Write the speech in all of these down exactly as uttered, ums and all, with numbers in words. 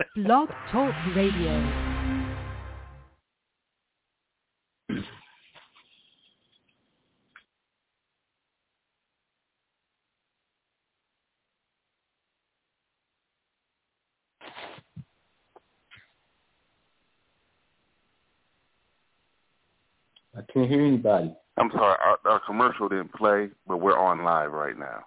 Blog Talk Radio. I can't hear anybody. I'm sorry, our, our commercial didn't play, but we're on live right now.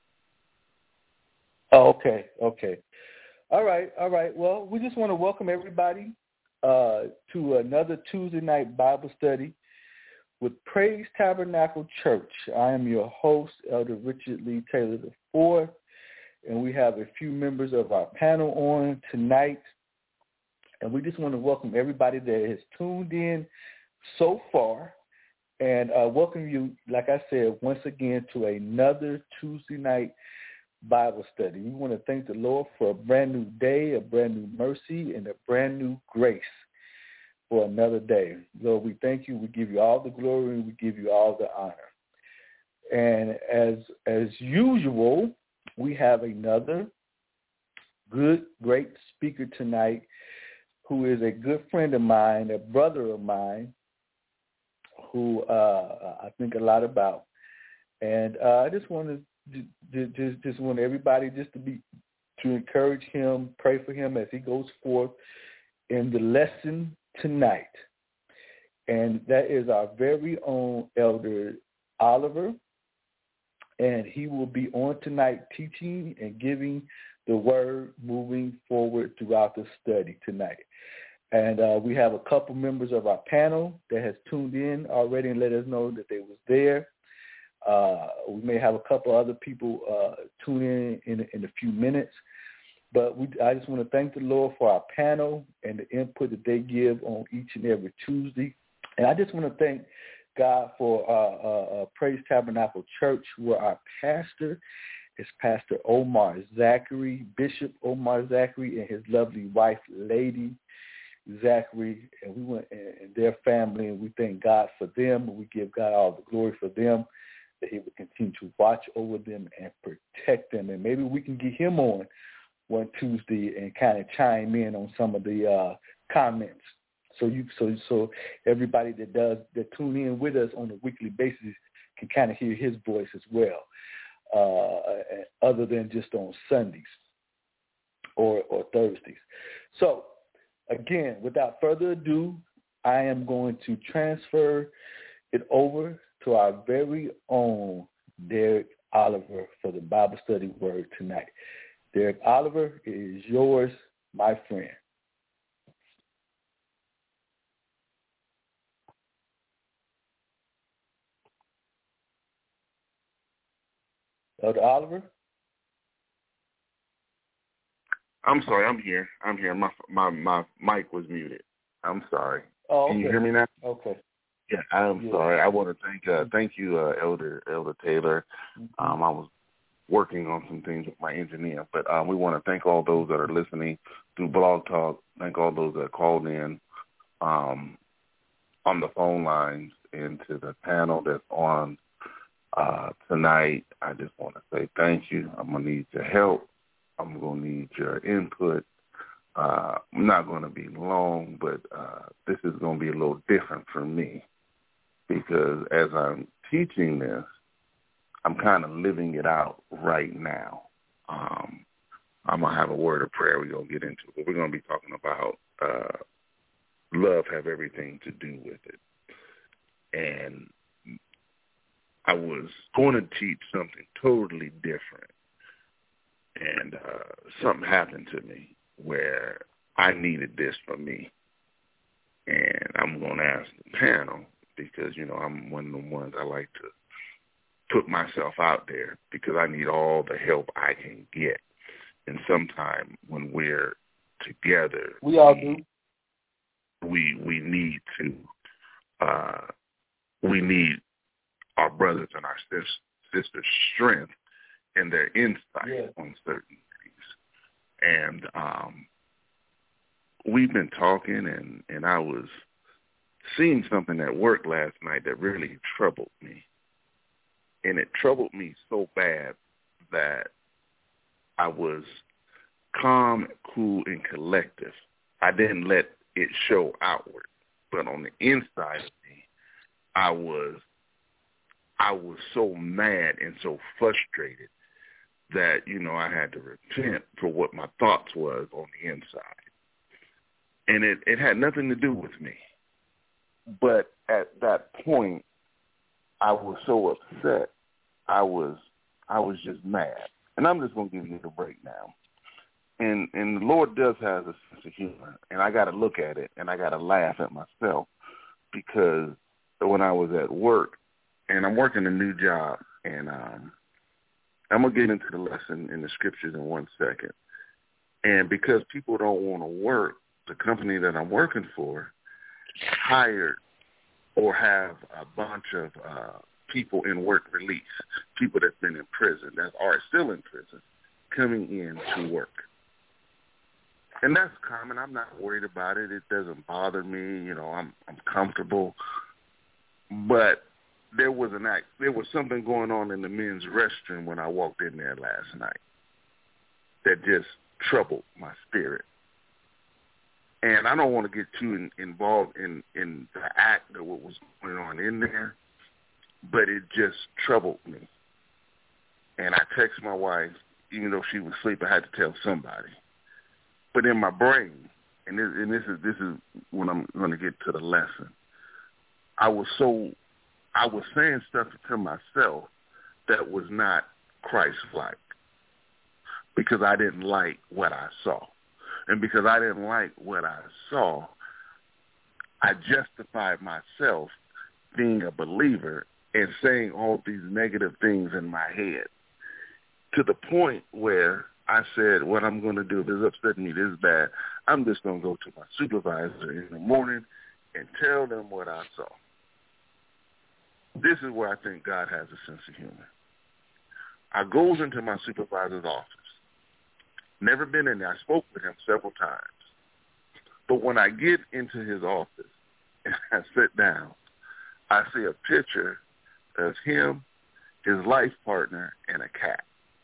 Oh, okay, okay. All right, all right. Well, we just want to welcome everybody uh, to another Tuesday night Bible study with Praise Tabernacle Church. I am your host, Elder Richard Lee Taylor the fourth, and we have a few members of our panel on tonight. And we just want to welcome everybody that has tuned in so far, and uh, welcome you, like I said, once again to another Tuesday night Bible study. We want to thank the Lord for a brand new day, a brand new mercy, and a brand new grace for another day. Lord, we thank you. We give you all the glory, and we give you all the honor. And as as usual, we have another good, great speaker tonight who is a good friend of mine, a brother of mine, who uh, I think a lot about. And uh, I just want to just, just want everybody just to be to encourage him, pray for him as he goes forth in the lesson tonight. And that is our very own Elder Oliver. And he will be on tonight teaching and giving the word moving forward throughout the study tonight. And uh, we have a couple members of our panel that has tuned in already and let us know that they was there. Uh, we may have a couple other people uh, tune in, in in a few minutes. But we, I just want to thank the Lord for our panel and the input that they give on each and every Tuesday. And I just want to thank God for uh, uh, uh, Praise Tabernacle Church, where our pastor is Pastor Omar Zachary, Bishop Omar Zachary, and his lovely wife, Lady Zachary, and we went and their family, and we thank God for them. We give God all the glory for them, that he would continue to watch over them and protect them. And maybe we can get him on one Tuesday and kind of chime in on some of the uh, comments. So you, so so everybody that does that tune in with us on a weekly basis can kind of hear his voice as well, uh, other than just on Sundays or or Thursdays. So again, without further ado, I am going to transfer it over to our very own Derek Oliver for the Bible study word tonight. Derek Oliver, it is yours, my friend. Elder Oliver? I'm sorry, I'm here. I'm here. My my my mic was muted. I'm sorry. Oh, okay. Can you hear me now? Okay. Yeah, I'm yeah. sorry. I want to thank uh, thank you, uh, Elder Elder Taylor. Mm-hmm. Um, I was working on some things with my engineer, but um, we want to thank all those that are listening through Blog Talk. Thank all those that called in um, on the phone lines and to the panel that's on uh, tonight. I just want to say thank you. I'm gonna need your help. I'm going to need your input. Uh, I'm not going to be long, but uh, this is going to be a little different for me because as I'm teaching this, I'm kind of living it out right now. Um, I'm going to have a word of prayer we're going to get into, but we're going to be talking about uh, love have everything to do with it. And I was going to teach something totally different. And uh, something happened to me where I needed this for me. And I'm going to ask the panel because, you know, I'm one of the ones I like to put myself out there because I need all the help I can get. And sometime when we're together, we all do. We, we need to, uh, we need our brothers and our sis- sisters' strength and their insight yeah. on certain things. And um, we've been talking, and, and I was seeing something at work last night that really troubled me. And it troubled me so bad that I was calm, cool, and collective. I didn't let it show outward. But on the inside of me, I was I was so mad and so frustrated that, you know, I had to repent for what my thoughts was on the inside. And it, it had nothing to do with me. But at that point, I was so upset. I was I was just mad. And I'm just going to give you the breakdown. And and the Lord does have a sense of humor. And I got to look at it, and I got to laugh at myself, because when I was at work, and I'm working a new job, and um, I'm going to get into the lesson in the scriptures in one second. And because people don't want to work, the company that I'm working for hired or have a bunch of uh, people in work release, people that's been in prison, that are still in prison, coming in to work. And that's common. I'm not worried about it. It doesn't bother me. You know, I'm I'm comfortable. But there was an act. There was something going on in the men's restroom when I walked in there last night that just troubled my spirit. And I don't want to get too in, involved in, in the act of what was going on in there, but it just troubled me. And I texted my wife, even though she was asleep, I had to tell somebody. But in my brain, and this, and this is this is when I'm going to get to the lesson, I was so, I was saying stuff to myself that was not Christ-like, because I didn't like what I saw. And because I didn't like what I saw, I justified myself being a believer and saying all these negative things in my head, to the point where I said, what I'm going to do, if it's upsetting me this bad, I'm just going to go to my supervisor in the morning and tell them what I saw. This is where I think God has a sense of humor. I goes into my supervisor's office. Never been in there. I spoke with him several times. But when I get into his office and I sit down, I see a picture of him, his life partner, and a cat.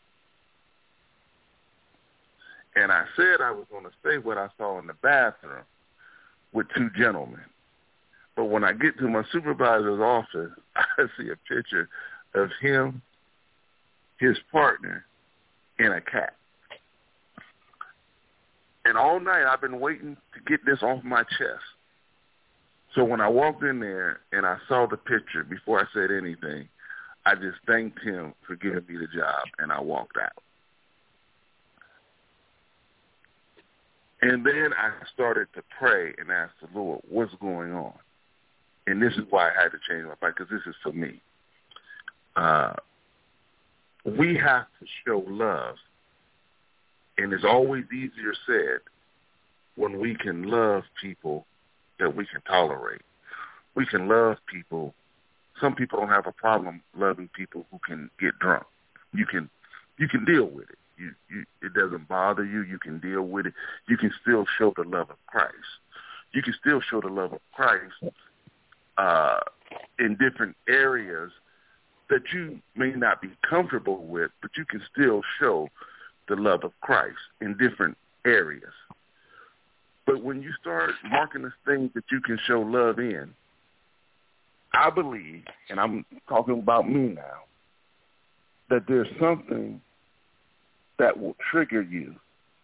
And I said I was going to say what I saw in the bathroom with two gentlemen. But when I get to my supervisor's office, I see a picture of him, his partner, and a cat. And all night I've been waiting to get this off my chest. So when I walked in there and I saw the picture, before I said anything, I just thanked him for giving me the job, and I walked out. And then I started to pray and ask the Lord, what's going on? And this is why I had to change my mind, because this is for me. Uh, we have to show love. And it's always easier said when we can love people that we can tolerate. We can love people. Some people don't have a problem loving people who can get drunk. You can you can deal with it. You, you, it doesn't bother you. You can deal with it. You can still show the love of Christ. You can still show the love of Christ uh, in different areas that you may not be comfortable with, but you can still show the love of Christ in different areas. But when you start marking the things that you can show love in, I believe, and I'm talking about me now, that there's something that will trigger you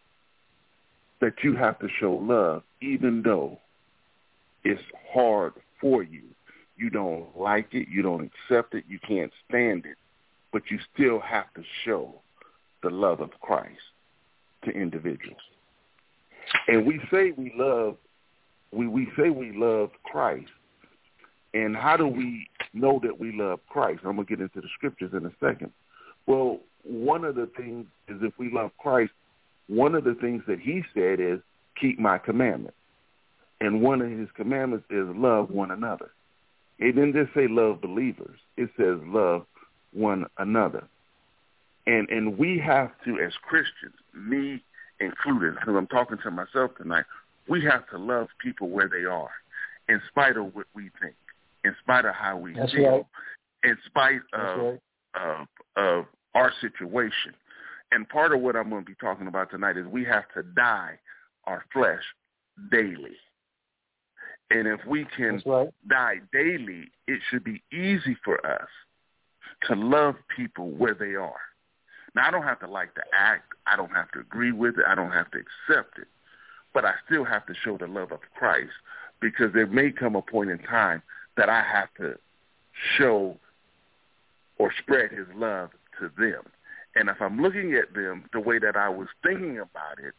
that you have to show love, even though it's hard for you. You don't like it, you don't accept it, you can't stand it, but you still have to show the love of Christ to individuals. And we say we love, we, we say we love Christ. And how do we know that we love Christ? I'm going to get into the scriptures in a second. Well, one of the things is, if we love Christ, one of the things that he said is, keep my commandments. And one of his commandments is love one another. It didn't just say love believers. It says love one another. And and we have to, as Christians, me included, because I'm talking to myself tonight, we have to love people where they are, in spite of what we think, in spite of how we That's feel, right. in spite of, right. of of our situation, And part of what I'm going to be talking about tonight is we have to die our flesh daily. And if we can right. die daily, it should be easy for us to love people where they are. Now, I don't have to like the act. I don't have to agree with it. I don't have to accept it. But I still have to show the love of Christ, because there may come a point in time that I have to show or spread his love to them. And if I'm looking at them the way that I was thinking about it,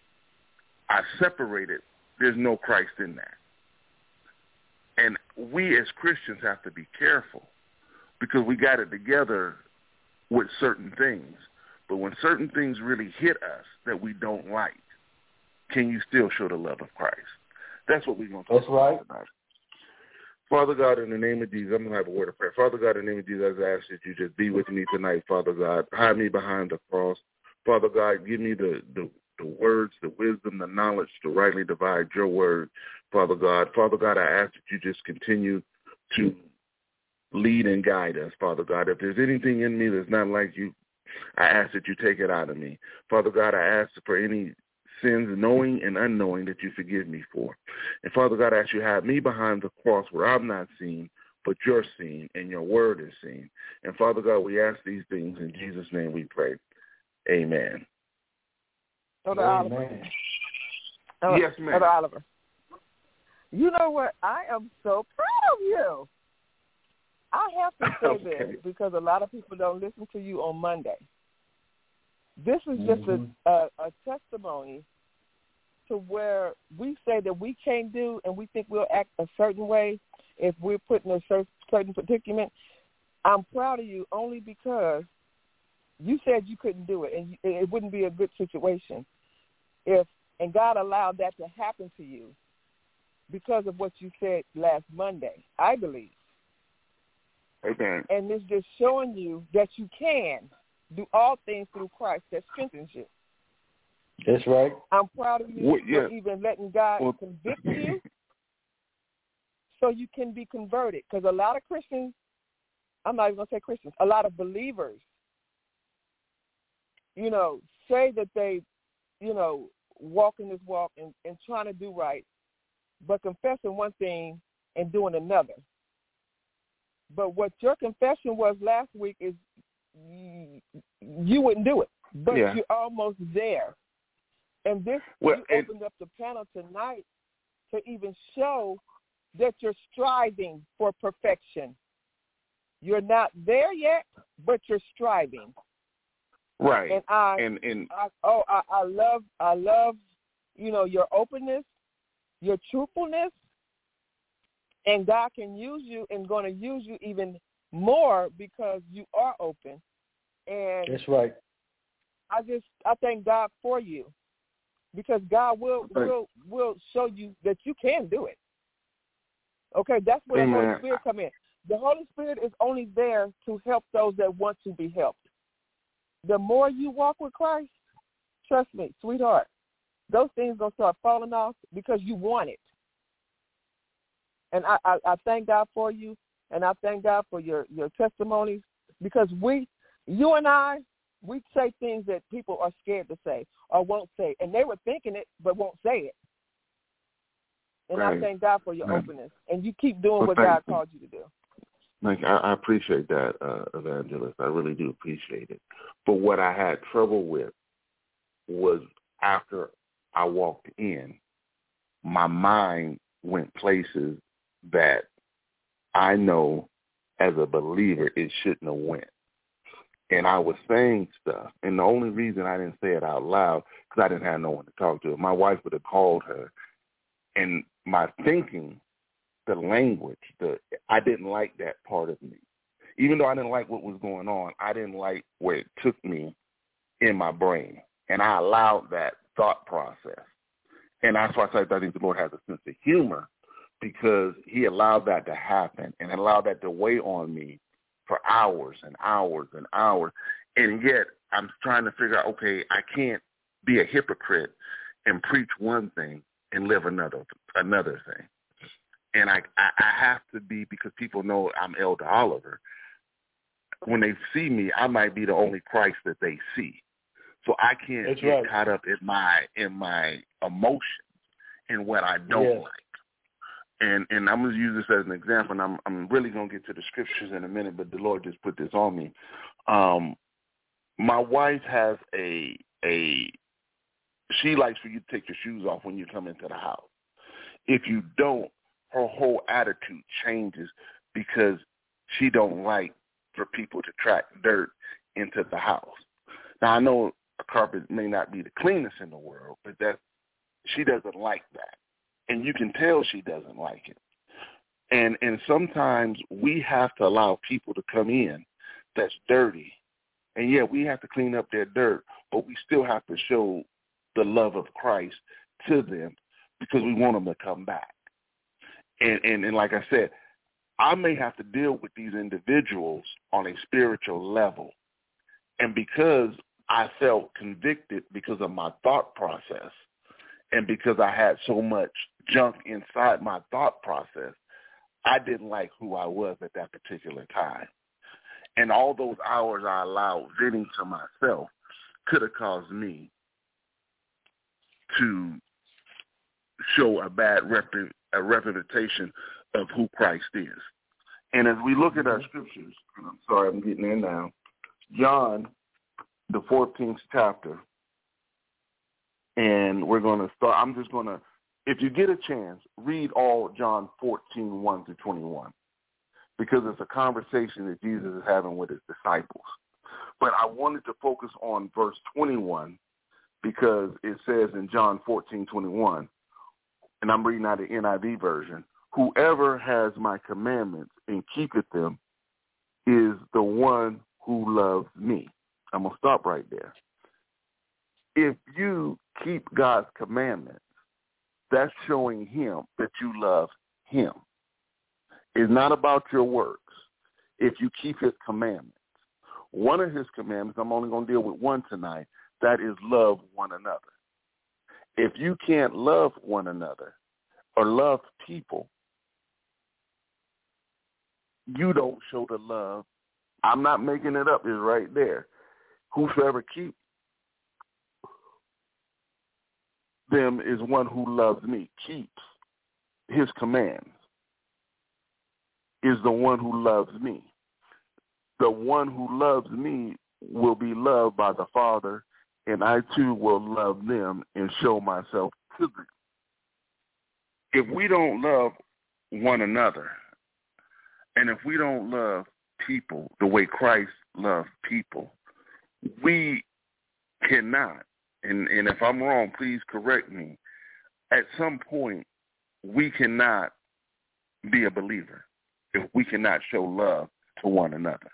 I separated. There's no Christ in that. And we as Christians have to be careful, because we got it together with certain things. But when certain things really hit us that we don't like, can you still show the love of Christ? That's what we're going to talk That's about right. tonight. Father God, in the name of Jesus, I'm going to have a word of prayer. Father God, in the name of Jesus, I ask that you just be with me tonight, Father God. Hide me behind the cross. Father God, give me the, the, the words, the wisdom, the knowledge to rightly divide your word, Father God. Father God, I ask that you just continue to lead and guide us, Father God. If there's anything in me that's not like you, I ask that you take it out of me. Father God, I ask for any sins, knowing and unknowing, that you forgive me for. And Father God, I ask you to hide me behind the cross where I'm not seen, but you're seen and your word is seen. And Father God, we ask these things in Jesus' name we pray. Amen. Elder Oliver. Uh, yes, ma'am. Elder Oliver. You know what? I am so proud of you. I have to say okay. this because a lot of people don't listen to you on Monday. This is just mm-hmm. a, a, a testimony to where we say that we can't do and we think we'll act a certain way if we're put in a certain predicament. I'm proud of you only because you said you couldn't do it, and it wouldn't be a good situation if, and God allowed that to happen to you because of what you said last Monday, I believe. Amen. And it's just showing you that you can do all things through Christ that strengthens you. That's right. I'm proud of you well, yeah. for even letting God well, convict you so you can be converted. Because a lot of Christians, I'm not even going to say Christians, a lot of believers, you know, say that they, you know, walk in this walk and, and trying to do right, but confessing one thing and doing another. But what your confession was last week is you, you wouldn't do it, but yeah. you're almost there. And this, well, you and, opened up the panel tonight to even show that you're striving for perfection. You're not there yet, but you're striving. Right. And I, and, and I oh, I, I love, I love, you know, your openness, your truthfulness. And God can use you and going to use you even more because you are open. And that's right. I just I thank God for you because God will will will show you that you can do it. Okay, that's where Amen. the Holy Spirit come in. The Holy Spirit is only there to help those that want to be helped. The more you walk with Christ, trust me, sweetheart, those things gonna start falling off because you want it. And I, I, I thank God for you, and I thank God for your, your testimonies because we, you and I, we say things that people are scared to say or won't say. And they were thinking it but won't say it. And right. I thank God for your right. openness. And you keep doing well, what God you. called you to do. Like, I, I appreciate that, uh, Evangelist. I really do appreciate it. But what I had trouble with was after I walked in, my mind went places that I know as a believer it shouldn't have went. And I was saying stuff, and the only reason I didn't say it out loud because I didn't have no one to talk to. My wife would have called her, and my thinking, the language, the I didn't like that part of me. Even though I didn't like what was going on, I didn't like where it took me in my brain, and I allowed that thought process. And that's why I think the Lord has a sense of humor, because he allowed that to happen and allowed that to weigh on me for hours and hours and hours. And yet I'm trying to figure out, okay, I can't be a hypocrite and preach one thing and live another another thing. And I, I, I have to be, because people know I'm Elder Oliver. When they see me, I might be the only Christ that they see. So I can't That's get right. caught up in my in my emotions and what I don't yeah. like. And and I'm going to use this as an example, and I'm I'm really going to get to the scriptures in a minute, but the Lord just put this on me. Um, my wife has a a she likes for you to take your shoes off when you come into the house. If you don't, her whole attitude changes because she don't like for people to track dirt into the house. Now, I know a carpet may not be the cleanest in the world, but that she doesn't like that. And you can tell she doesn't like it. And and sometimes we have to allow people to come in that's dirty. And, yeah, we have to clean up their dirt, but we still have to show the love of Christ to them because we want them to come back. And, and and like I said, I may have to deal with these individuals on a spiritual level. And because I felt convicted because of my thought process and because I had so much junk inside my thought process, I didn't like who I was at that particular time. And all those hours I allowed venting to myself could have caused me to show a bad rep- a representation of who Christ is. And as we look at our scriptures, and I'm sorry, I'm getting there now, John, the fourteenth chapter, and we're going to start, I'm just going to, if you get a chance, read all John fourteen, one through twenty-one, because it's a conversation that Jesus is having with his disciples. But I wanted to focus on verse twenty-one because it says in John fourteen, twenty-one, and I'm reading out the N I V version, whoever has my commandments and keepeth them is the one who loves me. I'm going to stop right there. If you keep God's commandments, that's showing him that you love him. It's not about your works if you keep his commandments. One of his commandments, I'm only going to deal with one tonight, that is love one another. If you can't love one another or love people, you don't show the love. I'm not making it up. It's right there. Whosoever keeps them is one who loves me, keeps his commands, is the one who loves me. The one who loves me will be loved by the Father, and I too will love them and show myself to them. If we don't love one another, and if we don't love people the way Christ loved people, we cannot, and, and if I'm wrong, please correct me, at some point we cannot be a believer if we cannot show love to one another.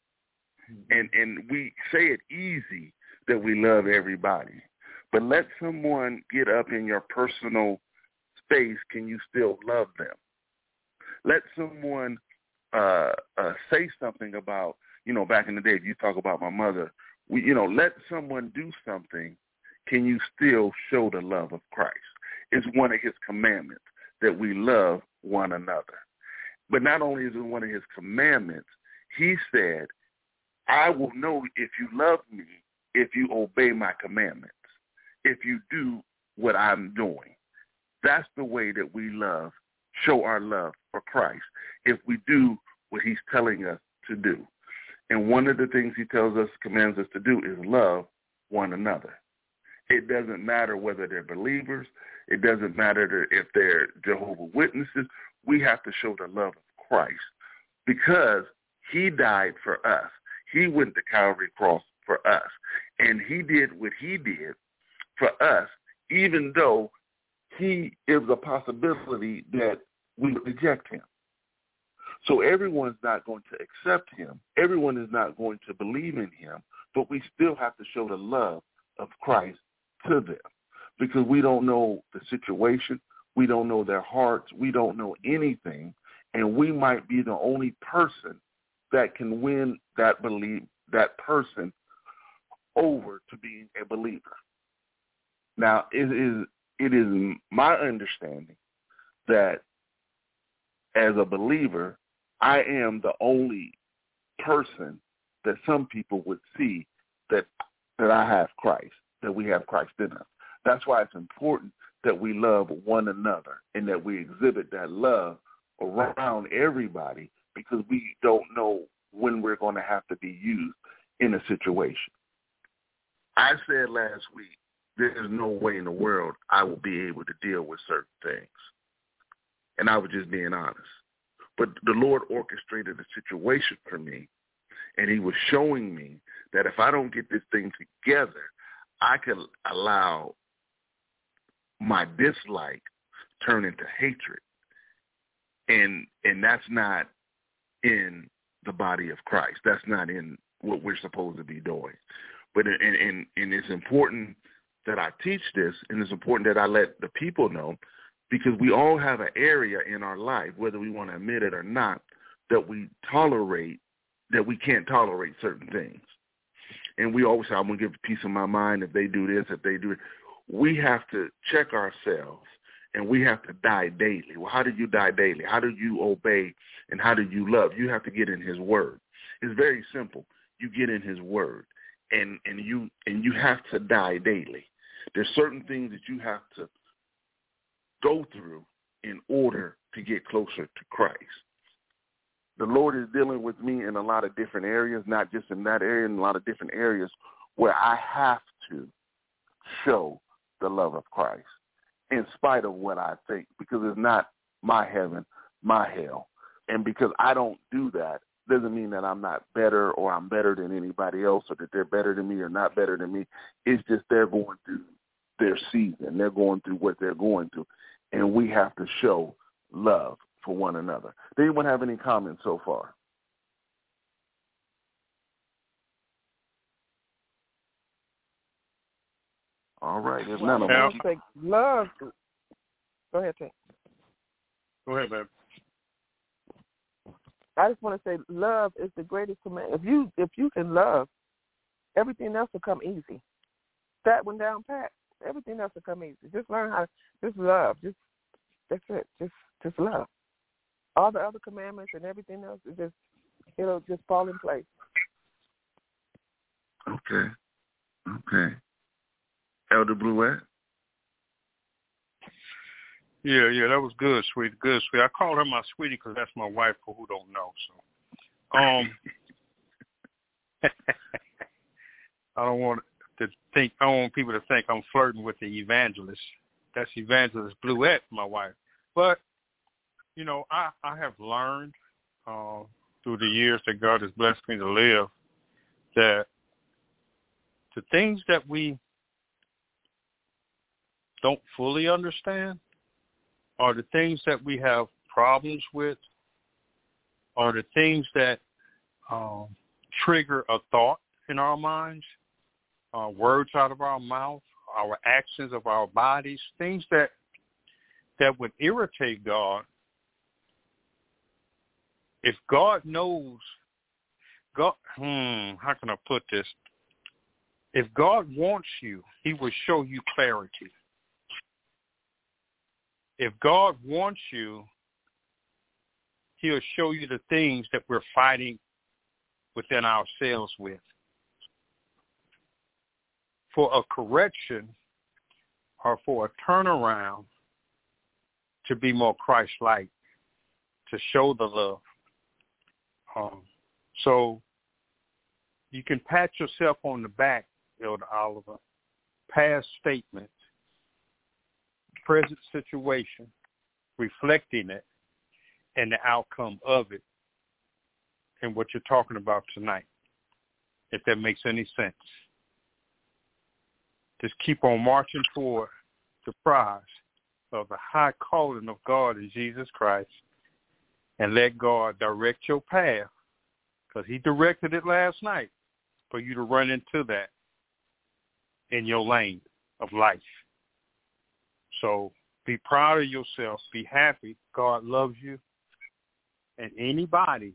And and we say it easy that we love everybody, but let someone get up in your personal space, can you still love them? Let someone uh, uh, say something about, you know, back in the day, if you talk about my mother, we, you know, let someone do something, can you still show the love of Christ? It's one of his commandments that we love one another. But not only is it one of his commandments, he said, I will know if you love me if you obey my commandments, if you do what I'm doing. That's the way that we love, show our love for Christ, if we do what he's telling us to do. And one of the things he tells us, commands us to do is love one another. It doesn't matter whether they're believers. It doesn't matter if they're Jehovah's Witnesses. We have to show the love of Christ because he died for us. He went to Calvary cross for us, and he did what he did for us, even though he is a possibility that we reject him. So everyone's not going to accept him. Everyone is not going to believe in him, but we still have to show the love of Christ to them because we don't know the situation. We don't know their hearts. We don't know anything, and we might be the only person that can win that believe that person over to being a believer. Now, it is it is my understanding that as a believer, I am the only person that some people would see that that I have Christ, that we have Christ in us. That's why it's important that we love one another and that we exhibit that love around everybody, because we don't know when we're going to have to be used in a situation. I said last week, there is no way in the world I will be able to deal with certain things. And I was just being honest. But the Lord orchestrated a situation for me, and he was showing me that if I don't get this thing together, I can allow my dislike turn into hatred. And and that's not in the body of Christ. That's not in what we're supposed to be doing. But and, and, and it's important that I teach this, and it's important that I let the people know, because we all have an area in our life, whether we want to admit it or not, that we tolerate, that we can't tolerate certain things. And we always say, I'm going to give peace of my mind if they do this, if they do it. We have to check ourselves, and we have to die daily. Well, how do you die daily? How do you obey, and how do you love? You have to get in his word. It's very simple. You get in his word, and, and you and you have to die daily. There's certain things that you have to go through in order to get closer to Christ. The Lord is dealing with me in a lot of different areas, not just in that area, in a lot of different areas where I have to show the love of Christ in spite of what I think, because it's not my heaven, my hell. And because I don't do that, doesn't mean that I'm not better or I'm better than anybody else, or that they're better than me or not better than me. It's just they're going through their season. They're going through what they're going through. And we have to show love for one another. Does anyone have any comments so far? All right. There's none of them. Say love. Go ahead, Tank. Go ahead, babe. I just want to say love is the greatest command. If you if you can love, everything else will come easy. That one down pat. Everything else will come easy. Just learn how to just love. Just that's it. Just just love. All the other commandments and everything else, it just it'll just fall in place. Okay. Okay. Elder Bluette? Yeah, yeah, that was good, sweetie. Good, sweetie. I call her my sweetie because that's my wife, for who don't know. So, um, I don't want to think. I don't want people to think I'm flirting with the evangelist. That's Evangelist Bluette, my wife. But you know, I I have learned uh, through the years that God has blessed me to live that the things that we don't fully understand, are the things that we have problems with, are the things that um, trigger a thought in our minds, uh, words out of our mouth, our actions of our bodies, things that that would irritate God. If God knows, God, hmm, how can I put this? If God wants you, he will show you clarity. If God wants you, he'll show you the things that we're fighting within ourselves with. For a correction or for a turnaround to be more Christ-like, to show the love. Um, so you can pat yourself on the back, Elder Oliver, past statements, present situation, reflecting it, and the outcome of it, and what you're talking about tonight, if that makes any sense. Just keep on marching toward the prize of the high calling of God in Jesus Christ, and let God direct your path, because he directed it last night for you to run into that in your lane of life. So be proud of yourself. Be happy. God loves you. And anybody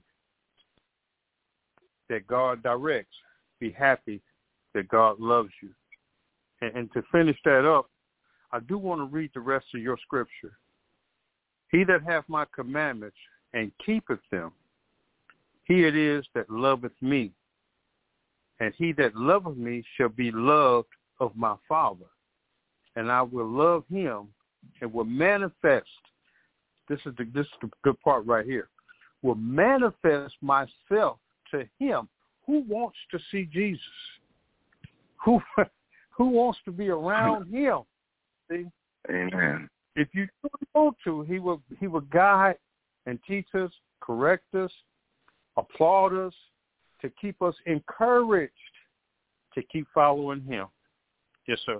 that God directs, be happy that God loves you. And, and to finish that up, I do want to read the rest of your scripture. He that hath my commandments and keepeth them, he it is that loveth me. and he that loveth me shall be loved of my Father, and I will love him and will manifest. This is the this is the good part right here. Will manifest myself to him. Who wants to see Jesus? Who who wants to be around him? See? Amen. If you want to, he will he will guide and teach us, correct us, applaud us, to keep us encouraged to keep following him. Yes, sir.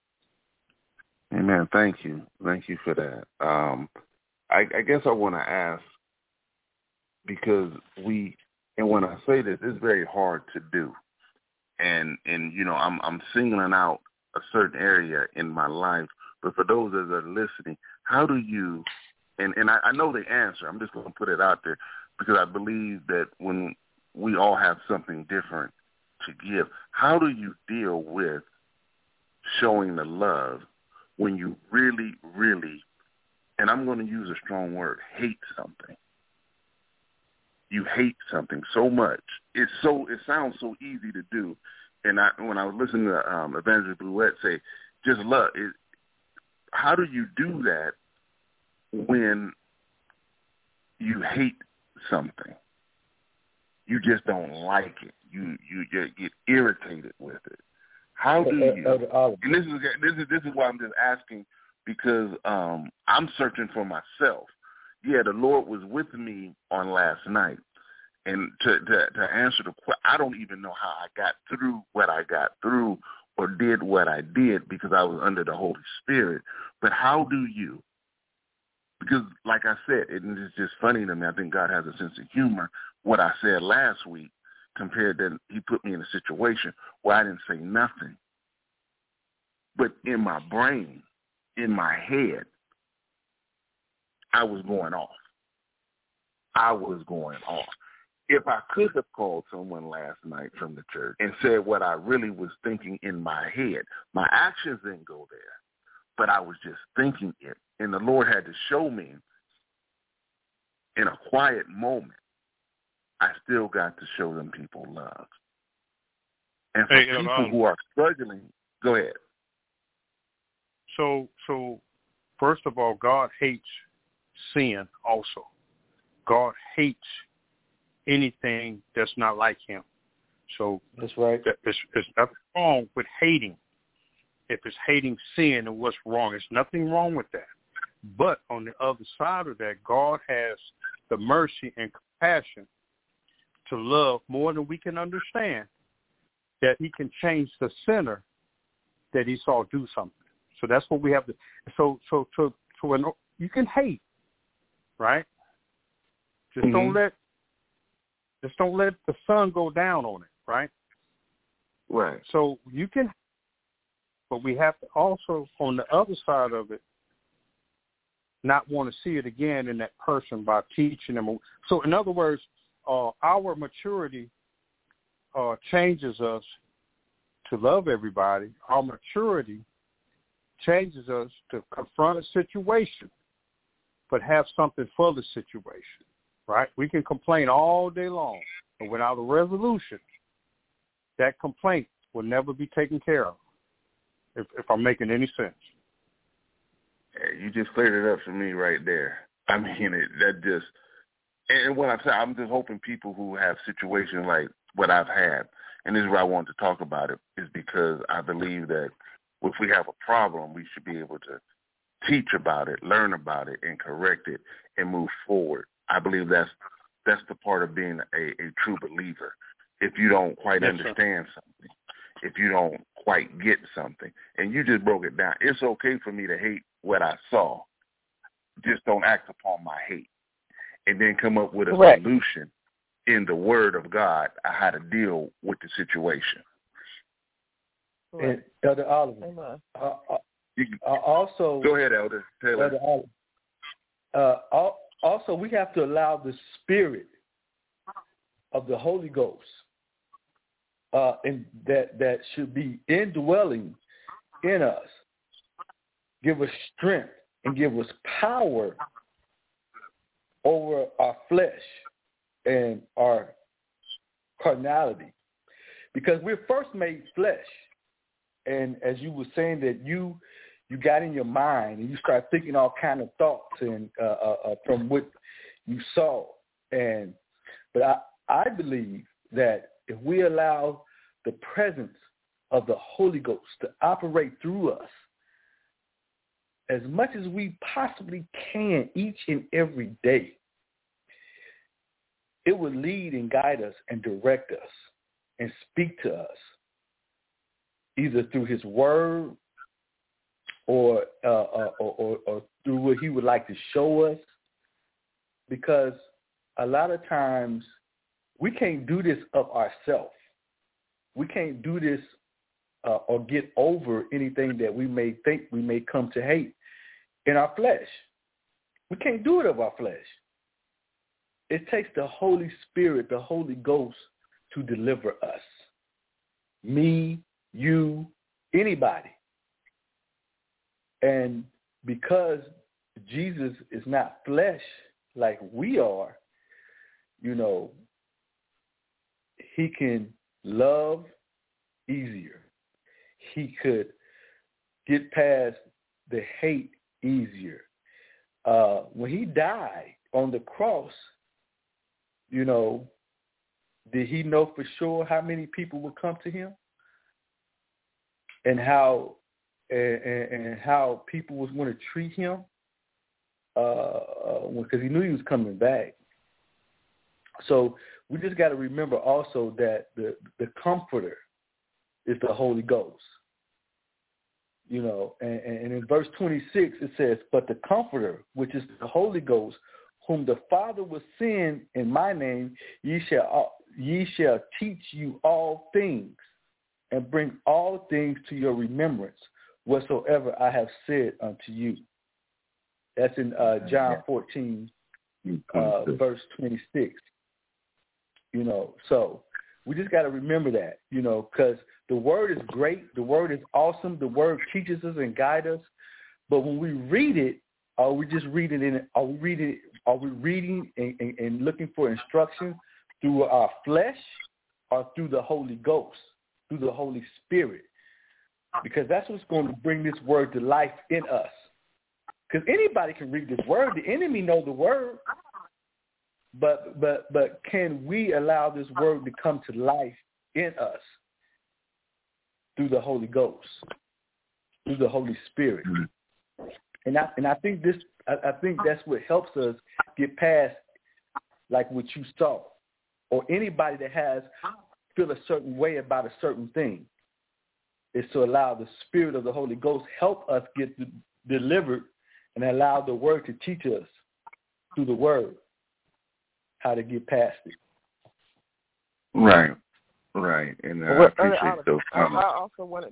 Amen. Thank you. Thank you for that. Um, I, I guess I want to ask, because we, and when I say this, it's very hard to do. And, and you know, I'm, I'm singling out a certain area in my life. But for those that are listening, how do you, and, and I, I know the answer, I'm just going to put it out there, because I believe that when we all have something different to give, how do you deal with showing the love when you really, really, and I'm going to use a strong word, hate something? You hate something so much. It's so, it sounds so easy to do. And I, when I was listening to um, Evangelist Bluette say, just love, it, how do you do that when you hate something? You just don't like it. You you get, get irritated with it. How do you? And this is this is this is why I'm just asking, because um, I'm searching for myself. Yeah, the Lord was with me on last night, and to to, to answer the question, I don't even know how I got through what I got through or did what I did, because I was under the Holy Spirit. But how do you? Because, like I said, it is just funny to me. I think God has a sense of humor. What I said last week, compared to he put me in a situation where I didn't say nothing. But in my brain, in my head, I was going off. I was going off. If I could have called someone last night from the church and said what I really was thinking in my head, my actions didn't go there, but I was just thinking it. And the Lord had to show me in a quiet moment, I still got to show them people love. And for hey, people um, who are struggling, go ahead. So, so first of all, God hates sin also. God hates anything that's not like him. So that's right. It's, it's nothing wrong with hating. If it's hating sin and what's wrong, there's nothing wrong with that. But on the other side of that, God has the mercy and compassion to love more than we can understand, that he can change the sinner that he saw do something. So that's what we have to, so, so, so, so an, you can hate, right? Just mm-hmm. don't let, just don't let the sun go down on it, right? Right. So you can, but we have to also, on the other side of it, not want to see it again in that person by teaching them. So in other words, uh, our maturity uh, changes us to love everybody. Our maturity changes us to confront a situation, but have something for the situation, right? We can complain all day long, but without a resolution, that complaint will never be taken care of, if, if I'm making any sense. You just cleared it up for me right there. I mean, it, that just, and what I'm saying, I'm just hoping people who have situations like what I've had, and this is why I want to talk about it, is because I believe that if we have a problem, we should be able to teach about it, learn about it, and correct it, and move forward. I believe that's that's the part of being a, a true believer. If you don't quite yes, understand sir. something, if you don't quite get something, and you just broke it down, it's okay for me to hate what I saw. Just don't act upon my hate. And then come up with a Correct. solution in the Word of God on how to deal with the situation. And Elder Oliver, uh, uh, uh, also... Go ahead, Elder Taylor. Elder Oliver, uh, also, we have to allow the Spirit of the Holy Ghost uh, and that, that should be indwelling in us, give us strength and give us power over our flesh and our carnality. because we're first made flesh. And as you were saying that you you got in your mind and you start thinking all kind of thoughts and uh, uh, uh, from what you saw. And but I, I believe that if we allow the presence of the Holy Ghost to operate through us as much as we possibly can each and every day, it will lead and guide us and direct us and speak to us, either through his word or, uh, uh, or, or, or through what he would like to show us. Because a lot of times we can't do this of ourselves. We can't do this uh, or get over anything that we may think we may come to hate in our flesh. We can't do it of our flesh. It takes the Holy Spirit, the Holy Ghost, to deliver us. Me, you, anybody. And because Jesus is not flesh like we are, you know, he can love easier. He could get past the hate easier. Uh, when he died on the cross, you know, did he know for sure how many people would come to him, and how and, and how people was going to treat him? Uh, because he knew he was coming back. So we just got to remember also that the the Comforter is the Holy Ghost. You know, and, and in verse twenty-six it says, "But the Comforter, which is the Holy Ghost, whom the Father will send in my name, ye shall ye shall teach you all things, and bring all things to your remembrance, whatsoever I have said unto you." That's in uh, John fourteen, uh, verse twenty-six. You know, so we just got to remember that, you know, because the word is great. The word is awesome. The word teaches us and guides us. But when we read it, are we just reading it? Are we reading? Are we reading and, and, and looking for instruction through our flesh, or through the Holy Ghost, through the Holy Spirit? Because that's what's going to bring this word to life in us. Because anybody can read this word. The enemy knows the word. But but but can we allow this word to come to life in us through the Holy Ghost, through the Holy Spirit? And I and I think this I, I think that's what helps us get past like what you saw, or anybody that has feel a certain way about a certain thing, is to allow the Spirit of the Holy Ghost help us get the, delivered, and allow the word to teach us through the word how to get past it. Right, right. And uh, well, I appreciate I, those comments. I also wanted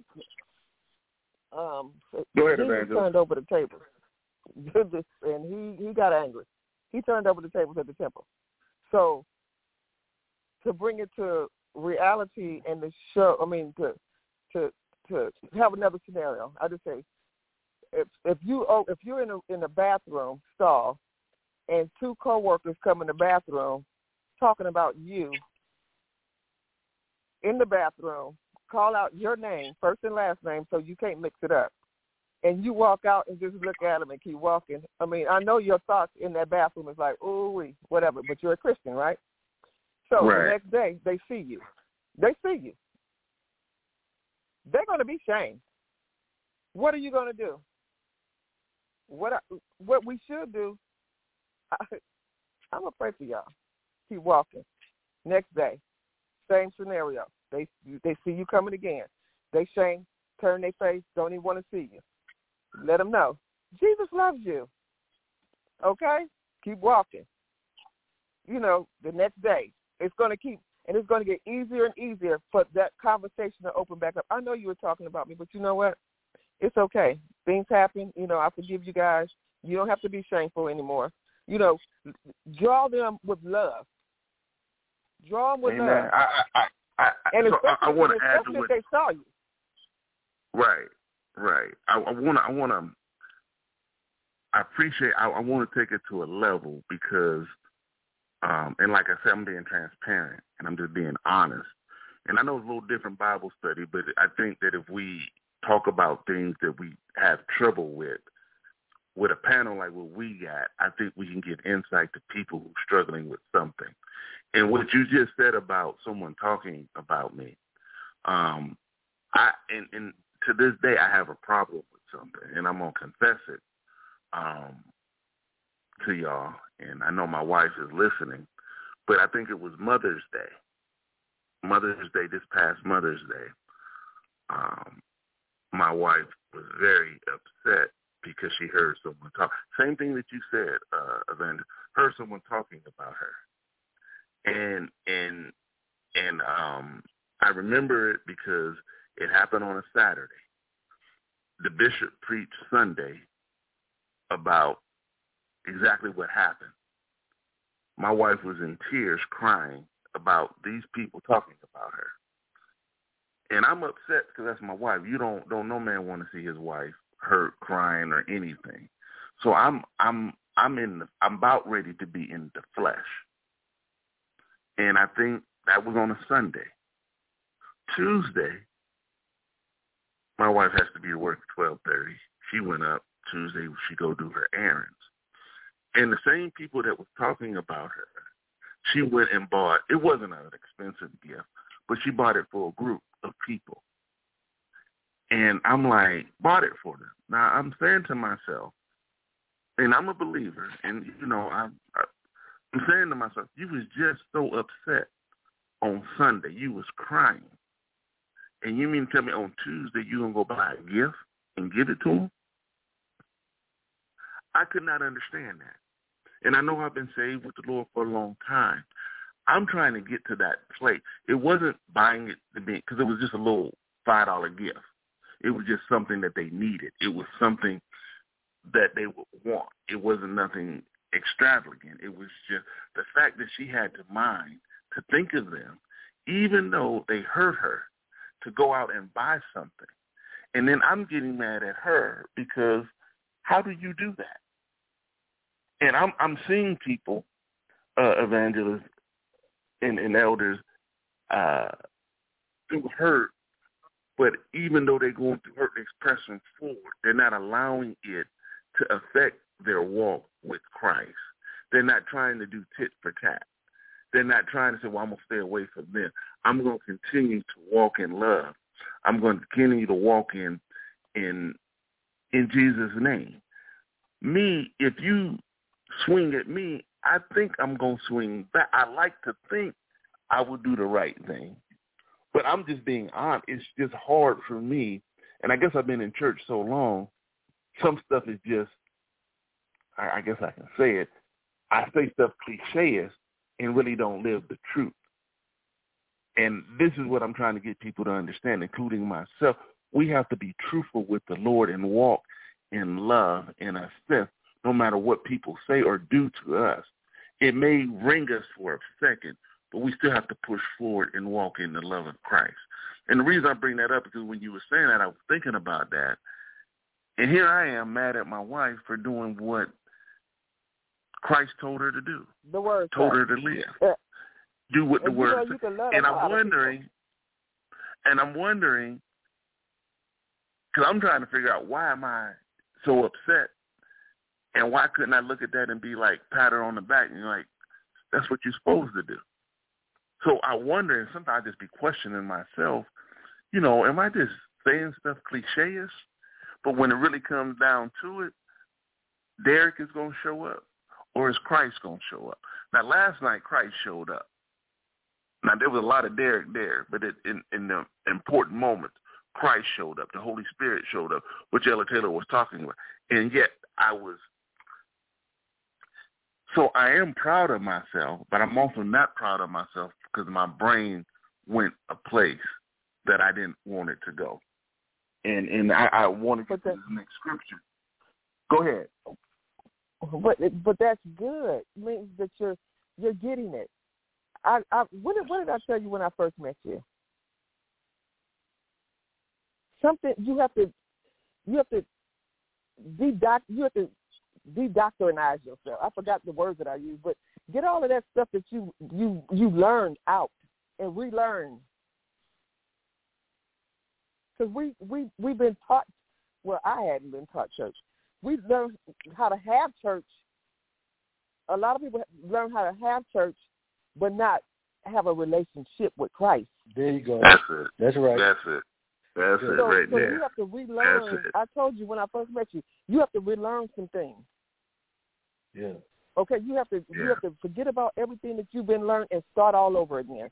to, um, Go ahead, Jesus Evangelist. turned over the tables, and he, he got angry. He turned over the tables at the temple. So to bring it to reality and to show, I mean, to to to have another scenario, I just say, if if you oh, if you're in a in a bathroom stall, and two coworkers come in the bathroom talking about you in the bathroom, call out your name, first and last name, so you can't mix it up, and you walk out and just look at them and keep walking. I mean, I know your thoughts in that bathroom is like, ooh, whatever, but you're a Christian, right? So right. The next day, they see you. They see you. They're going to be shamed. What are you going to do? What I, what we should do, I, I'm going to pray for y'all. Keep walking. Next day, same scenario. They they see you coming again. They shame, turn their face, don't even want to see you. Let them know. Jesus loves you. Okay? Keep walking. You know, the next day, it's going to keep, and it's going to get easier and easier for that conversation to open back up. I know you were talking about me, but you know what? It's okay. Things happen. You know, I forgive you guys. You don't have to be shameful anymore. You know, draw them with love. Draw them with Amen. love. I, I, I, and so especially, I, I want and to add especially to what, if they saw you. Right, right. I want to, I want to, I appreciate, I, I want to take it to a level because, um, and like I said, I'm being transparent and I'm just being honest. And I know it's a little different Bible study, but I think that if we talk about things that we have trouble with, with a panel like what we got, I think we can give insight to people who are struggling with something. And what you just said about someone talking about me, um, I and, and to this day I have a problem with something, and I'm gonna confess it um, to y'all. And I know my wife is listening, but I think it was Mother's Day. Mother's Day, this past Mother's Day, um, my wife was very upset because she heard someone talk. Same thing that you said, uh, Evander, heard someone talking about her. And and and um, I remember it because it happened on a Saturday. The bishop preached Sunday about exactly what happened. My wife was in tears crying about these people talking about her. And I'm upset because that's my wife. You don't don't no man want to see his wife hurt, crying, or anything. So I'm I'm I'm in the, I'm about ready to be in the flesh. And I think that was on a Sunday. Tuesday, my wife has to be to work at twelve thirty. She went up Tuesday. She go do her errands. And the same people that was talking about her, she went and bought, it wasn't an expensive gift, but she bought it for a group of people. And I'm like, bought it for them. Now, I'm saying to myself, and I'm a believer, and, you know, I, I, I'm saying to myself, you was just so upset on Sunday. You was crying. And you mean to tell me on Tuesday you going to go buy a gift and give it to them? I could not understand that. And I know I've been saved with the Lord for a long time. I'm trying to get to that place. It wasn't buying it to be, because it was just a little five dollar gift. It was just something that they needed. It was something that they would want. It wasn't nothing extravagant. It was just the fact that she had the mind to think of them, even though they hurt her, to go out and buy something. And then I'm getting mad at her because how do you do that? And I'm I'm seeing people, uh, evangelists and, and elders, uh, through hurt, but even though they're going through hurt, they're pressing forward. They're not allowing it to affect their walk with Christ. They're not trying to do tit for tat. They're not trying to say, well, I'm going to stay away from them. I'm going to continue to walk in love. I'm going to continue to walk in in in Jesus' name. Me, if you swing at me, I think I'm going to swing back. I like to think I will do the right thing. But I'm just being honest. It's just hard for me. And I guess I've been in church so long, some stuff is just, I, I guess I can say it, I say stuff cliches and really don't live the truth. And this is what I'm trying to get people to understand, including myself. We have to be truthful with the Lord and walk in love and assist, no matter what people say or do to us. It may ring us for a second, but we still have to push forward and walk in the love of Christ. And the reason I bring that up is because when you were saying that, I was thinking about that. And here I am mad at my wife for doing what Christ told her to do. The word told said. her to live. Yeah. Do what the and word you know, said. And I'm wondering, and I'm wondering, because I'm trying to figure out why am I so upset, and why couldn't I look at that and be like, pat her on the back, and you're like, that's what you're supposed to do. So I wonder, and sometimes I just be questioning myself, you know, am I just saying stuff cliches? But when it really comes down to it, Derek is going to show up, or is Christ going to show up? Now, last night, Christ showed up. Now, there was a lot of Derek there, but it, in, in the important moments, Christ showed up. The Holy Spirit showed up, which Ella Taylor was talking about. And yet, I was, so I am proud of myself, but I'm also not proud of myself because my brain went a place that I didn't want it to go. And and I, I wanted to get to this next scripture. Go ahead. But but that's good. It means that you're you're getting it. I, I what did what did I tell you when I first met you? Something you have to you have to dedoc you have to dedoctrinize yourself. I forgot the words that I used, but get all of that stuff that you you you learned out and relearn because we, we, we've been taught, well, I hadn't been taught church. We learned how to have church. A lot of people learn how to have church, but not have a relationship with Christ. There you go. That's it. That's right. That's it. That's so, it right so there. you have to relearn. I told you when I first met you, you have to relearn some things. Yeah. Okay, you have to yeah. you have to forget about everything that you've been learned and start all over again.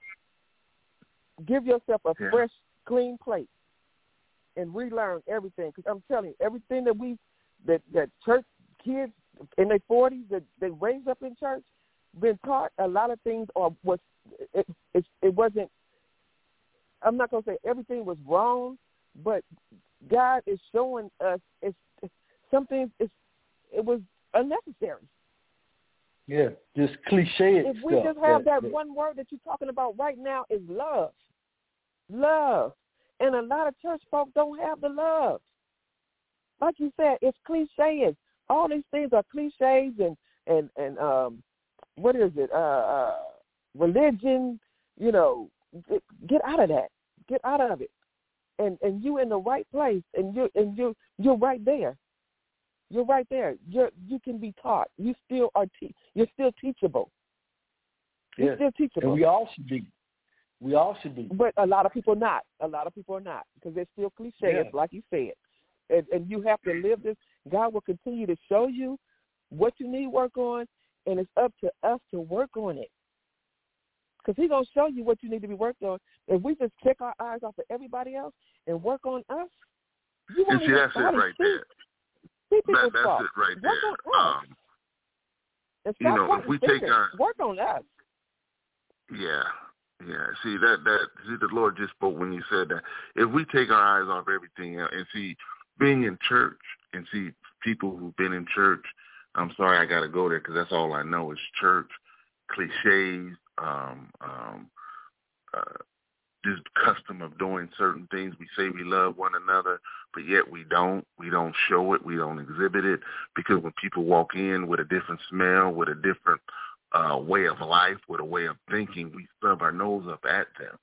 Give yourself a yeah. fresh, clean plate and relearn everything. Because I'm telling you, everything that we that that church kids in their forties that they raised up in church been taught a lot of things or was it it, it wasn't. I'm not going to say everything was wrong, but God is showing us it's, it's some things it's, it was unnecessary. Yeah, just cliche. If we stuff just have that, that, that one word that you're talking about right now is love. Love. And a lot of church folk don't have the love. Like you said, it's cliches. All these things are cliches and, and, and um, what is it, uh, uh, religion, you know, get, get out of that. Get out of it, and and you in the right place, and you and you you're right there. You're right there. You you can be taught. You still are. Te- you're still teachable. You're yeah. still teachable. And we all should be. We all should be. But a lot of people not. A lot of people are not because they're still cliches, yeah. like you said. And, and you have to live this. God will continue to show you what you need work on, and it's up to us to work on it. Because he's going to show you what you need to be worked on. If we just take our eyes off of everybody else and work on us, you won't and see, even that's it right see, there. See that, that's fault. it right work there. On us. Um, and you know, if we take fingers. our work on us. Yeah, yeah. See that that see the Lord just spoke when you said that. If we take our eyes off everything else and see being in church and see people who've been in church, I'm sorry I got to go there because that's all I know is church, cliches, um, um, uh, this custom of doing certain things. We say we love one another, but yet we don't. We don't show it. We don't exhibit it because when people walk in with a different smell, with a different uh, way of life, with a way of thinking, we stub our nose up at them.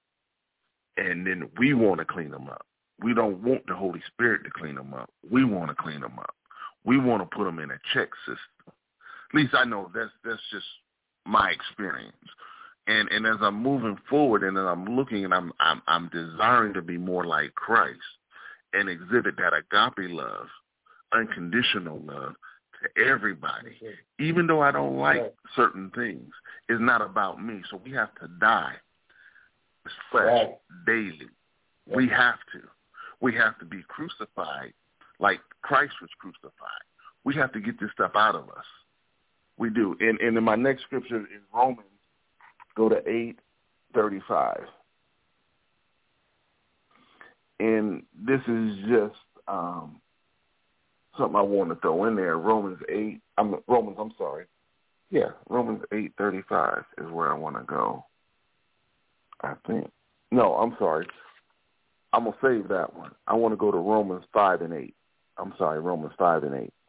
And then we want to clean them up. We don't want the Holy Spirit to clean them up. We want to clean them up. We want to put them in a check system. At least I know that's that's just my experience. And and as I'm moving forward and as I'm looking and I'm I'm I'm desiring to be more like Christ and exhibit that agape love, unconditional love to everybody, even though I don't like certain things. It's not about me. So we have to die this flesh daily. We have to. We have to be crucified like Christ was crucified. We have to get this stuff out of us. We do. And, and in my next scripture in Romans, go to eight thirty-five. And this is just um, something I want to throw in there. Romans eight, I'm Romans, I'm sorry. Yeah, Romans eight thirty-five is where I want to go. I think. No, I'm sorry. I'm going to save that one. I want to go to Romans five and eight. I'm sorry, Romans five and eight.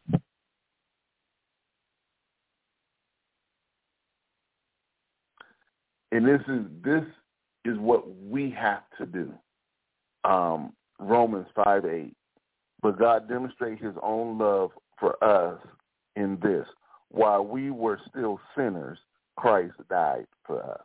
And this is this is what we have to do. Um, Romans five eight. But God demonstrates his own love for us in this. While we were still sinners, Christ died for us.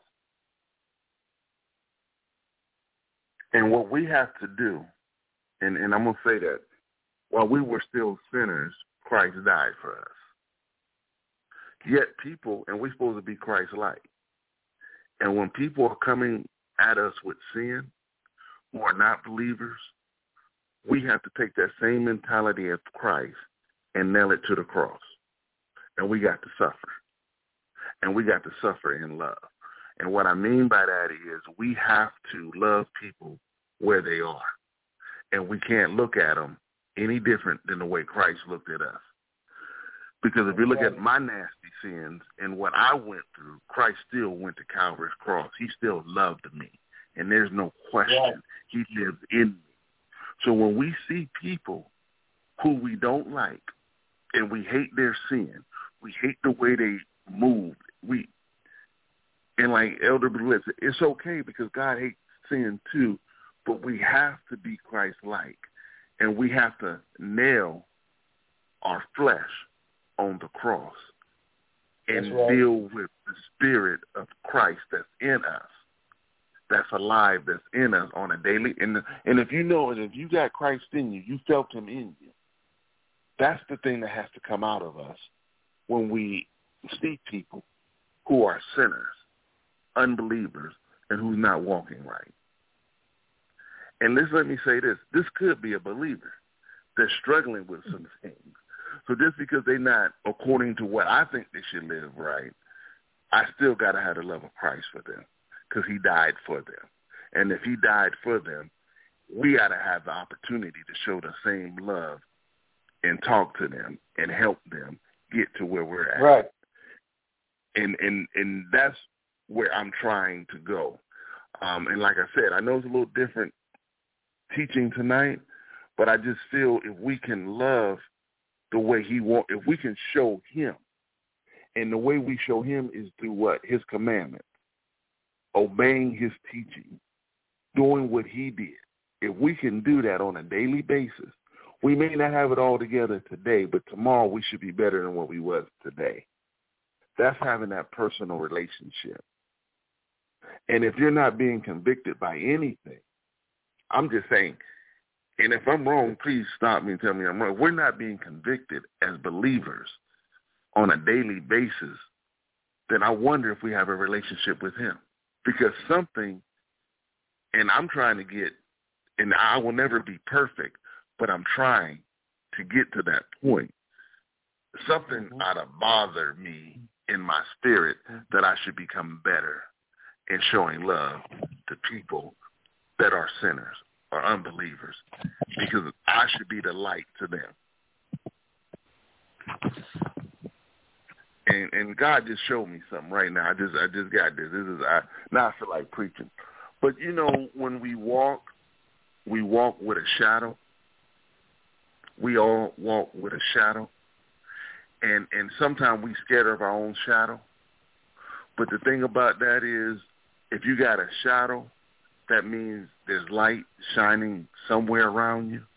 And what we have to do, and, and I'm going to say that, while we were still sinners, Christ died for us. Yet people, and we're supposed to be Christ-like. And when people are coming at us with sin, who are not believers, we have to take that same mentality as Christ and nail it to the cross. And we got to suffer. And we got to suffer in love. And what I mean by that is we have to love people where they are. And we can't look at them any different than the way Christ looked at us. Because if you look at my nasty sins and what I went through, Christ still went to Calvary's cross. He still loved me. And there's no question. Right. He lives in me. So when we see people who we don't like and we hate their sin, we hate the way they move, we and like Elder Blue said, it's okay because God hates sin too, but we have to be Christ-like, and we have to nail our flesh on the cross and right. deal with the spirit of Christ that's in us, that's alive, that's in us on a daily. And and if you know it, if you got Christ in you, you felt him in you. That's the thing that has to come out of us when we see people who are sinners, unbelievers, and who's not walking right. And let's let me say this. This could be a believer that's struggling with some things. So just because they're not according to what I think they should live right, I still got to have the love of Christ for them because he died for them. And if he died for them, we got to have the opportunity to show the same love and talk to them and help them get to where we're at. Right. And and and that's where I'm trying to go. Um, and like I said, I know it's a little different teaching tonight, but I just feel if we can love the way he wants, if we can show him, and the way we show him is through what? His commandments, obeying his teaching, doing what he did. If we can do that on a daily basis, we may not have it all together today, but tomorrow we should be better than what we was today. That's having that personal relationship. And if you're not being convicted by anything, I'm just saying, and if I'm wrong, please stop me and tell me I'm wrong. We're not being convicted as believers on a daily basis, then I wonder if we have a relationship with him. Because something, and I'm trying to get, and I will never be perfect, but I'm trying to get to that point. Something ought to bother me in my spirit that I should become better in showing love to people that are sinners or unbelievers, because I should be the light to them. And and God just showed me something right now. I just I just got this. This is I now I feel like preaching. But you know, when we walk, we walk with a shadow. We all walk with a shadow. And and sometimes we scared of our own shadow. But the thing about that is, if you got a shadow, that means there's light shining somewhere around you.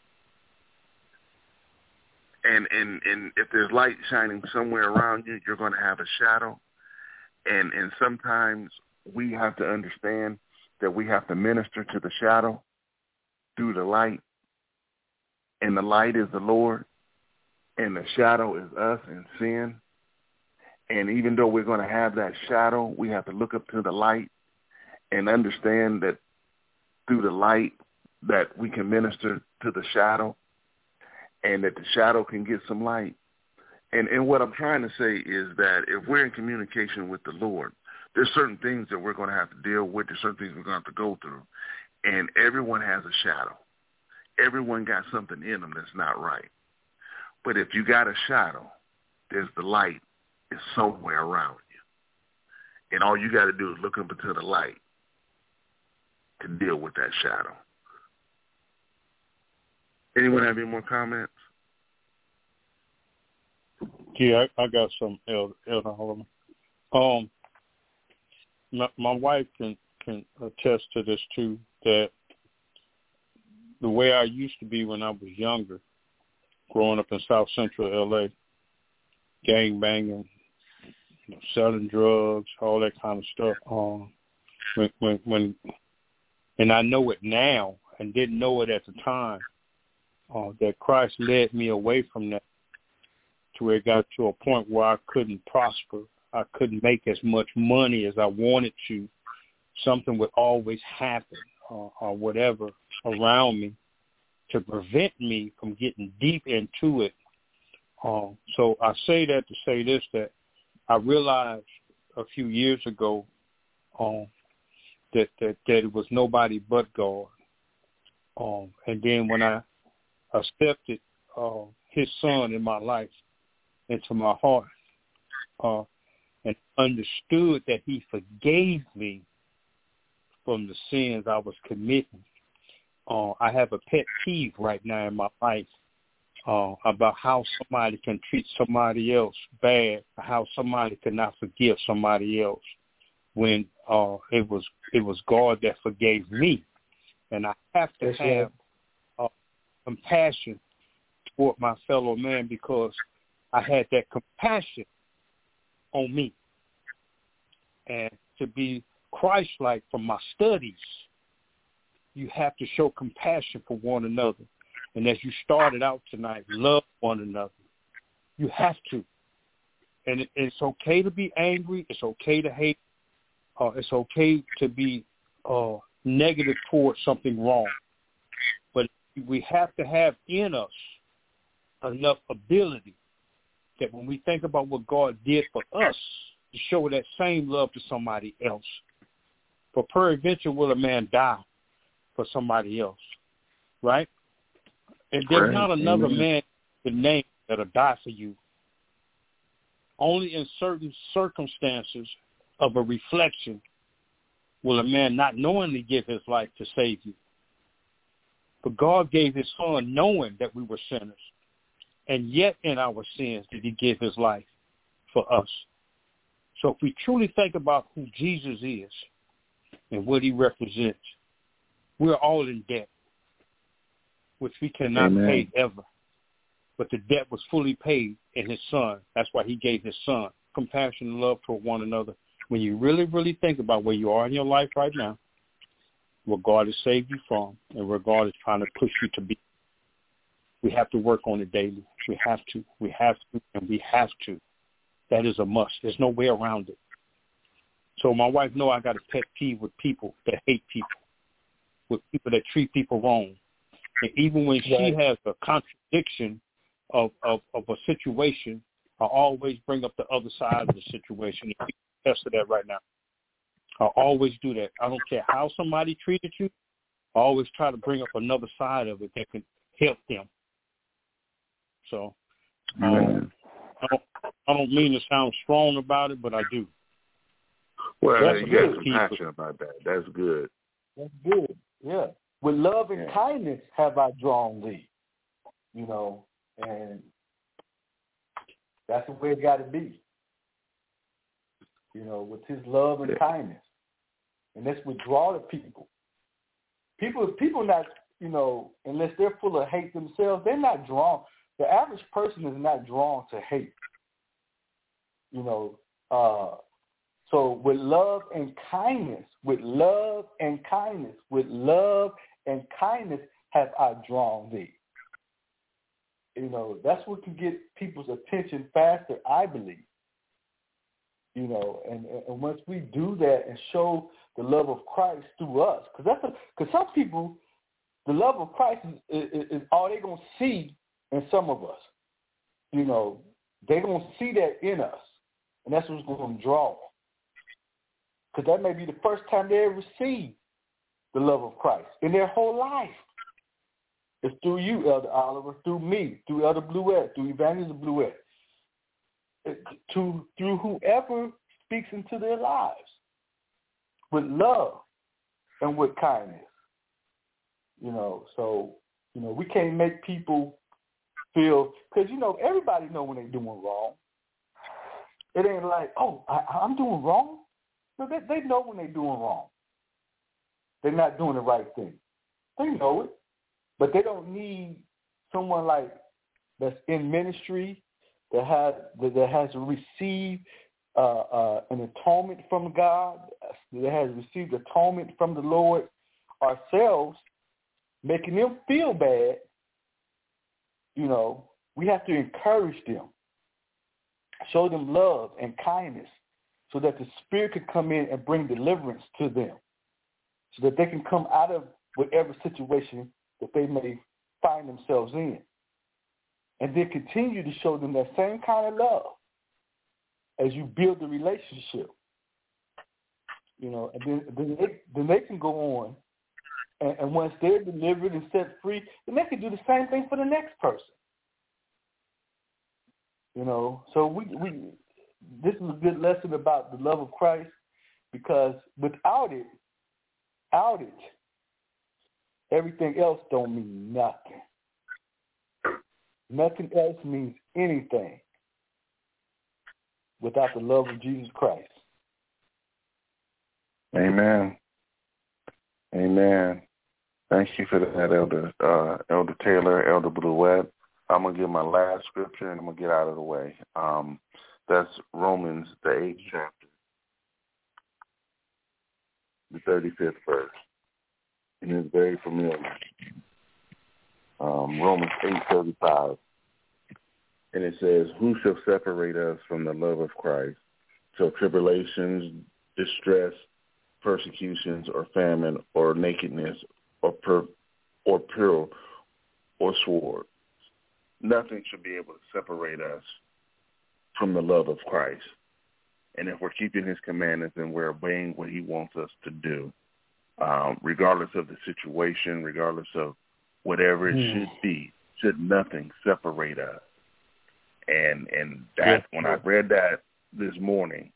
And, and and if there's light shining somewhere around you, you're going to have a shadow. And and sometimes we have to understand that we have to minister to the shadow through the light. And the light is the Lord. And the shadow is us in sin. And even though we're going to have that shadow, we have to look up to the light and understand that through the light that we can minister to the shadow and that the shadow can get some light. And and what I'm trying to say is that if we're in communication with the Lord, there's certain things that we're going to have to deal with. There's certain things we're going to have to go through. And everyone has a shadow. Everyone got something in them that's not right. But if you got a shadow, there's the light is somewhere around you. And all you got to do is look up into the light to deal with that shadow. Anyone have any more comments? Yeah, I, I got some, Elder, Elder Holloman. Um, my, my wife can, can attest to this too, that the way I used to be when I was younger, growing up in South Central L A, gang banging, you know, selling drugs, all that kind of stuff. Um, when, when, when, and I know it now and didn't know it at the time, uh, that Christ led me away from that to where it got to a point where I couldn't prosper. I couldn't make as much money as I wanted to. Something would always happen uh, or whatever around me to prevent me from getting deep into it. Um, so I say that to say this, that I realized a few years ago um, that, that, that it was nobody but God. Um, and then when I accepted uh, his son in my life into my heart uh, and understood that he forgave me from the sins I was committing, uh, I have a pet peeve right now in my life uh, about how somebody can treat somebody else bad, how somebody cannot forgive somebody else when uh, it was it was God that forgave me. And I have to That's have uh, compassion toward my fellow man because I had that compassion on me. And to be Christ-like from my studies, you have to show compassion for one another. And as you started out tonight, love one another. You have to. And it, it's okay to be angry. It's okay to hate. Uh, it's okay to be uh, negative towards something wrong. But we have to have in us enough ability that when we think about what God did for us, to show that same love to somebody else. For peradventure will a man die for somebody else, right? And there's Right. not another Amen. man to name that'll die for you. Only in certain circumstances of a reflection will a man not knowingly give his life to save you. But God gave his son knowing that we were sinners. And yet in our sins did he give his life for us. So if we truly think about who Jesus is and what he represents, we're all in debt, which we cannot Amen. pay ever. But the debt was fully paid in his son. That's why he gave his son compassion and love toward one another. When you really, really think about where you are in your life right now, what God has saved you from, and where God is trying to push you to be, we have to work on it daily. We have to. We have to, and we have to. That is a must. There's no way around it. So my wife knows I got a pet peeve with people that hate people, with people that treat people wrong. And even when she Right. has a contradiction of, of, of a situation, I always bring up the other side of the situation. And people test to that right now. I always do that. I don't care how somebody treated you. I always try to bring up another side of it that can help them. So um, I don't, I don't mean to sound strong about it, but I do. Well, That's you good. got compassion about that. That's good. That's good. Yeah. With love and Yeah. kindness have I drawn thee. You know, and that's the way it got to be. You know, with his love and Yeah. kindness. And that's what draw the people. People, people not, you know, unless they're full of hate themselves, they're not drawn. The average person is not drawn to hate. You know, uh, so with love and kindness, with love and kindness, with love and kindness have I drawn thee. You know, that's what can get people's attention faster, I believe. You know, and, and once we do that and show the love of Christ through us, because that's because some people, the love of Christ is, is, is all they're going to see in some of us. You know, they're going to see that in us, and that's what's going to draw them. Because that may be the first time they ever see the love of Christ in their whole life. It's through you, Elder Oliver, through me, through Elder Bluette, through Evangelist Bluette, to through whoever speaks into their lives with love and with kindness. You know, so, you know, we can't make people feel, because, you know, everybody know when they're doing wrong. It ain't like, oh, I, I'm doing wrong. No, they, they know when they're doing wrong. They're not doing the right thing. They know it. But they don't need someone like that's in ministry that has that, that has received uh, uh, an atonement from God, that has received atonement from the Lord ourselves, making them feel bad. You know, we have to encourage them, show them love and kindness, so that the Spirit can come in and bring deliverance to them, so that they can come out of whatever situation that they may find themselves in. And then continue to show them that same kind of love as you build the relationship. You know, and then, then, they, then they can go on, and, and once they're delivered and set free, then they can do the same thing for the next person. You know, so we we this is a good lesson about the love of Christ, because without it, out it, everything else don't mean nothing. Nothing else means anything without the love of Jesus Christ. Amen. Amen. Thank you for that, Elder uh, Elder Taylor, Elder Bluette. I'm going to give my last scripture, and I'm going to get out of the way. Um, that's Romans, the eighth chapter, the thirty-fifth verse. And it's very familiar. Um, Romans eight thirty-five. And it says, who shall separate us from the love of Christ? Shall tribulations, distress, persecutions, or famine, or nakedness, or per, or peril, or sword? Nothing should be able to separate us from the love of Christ. And if we're keeping his commandments and we're obeying what he wants us to do, um, regardless of the situation, regardless of whatever it mm. should be, should nothing separate us. And and that yeah. when I read that this morning,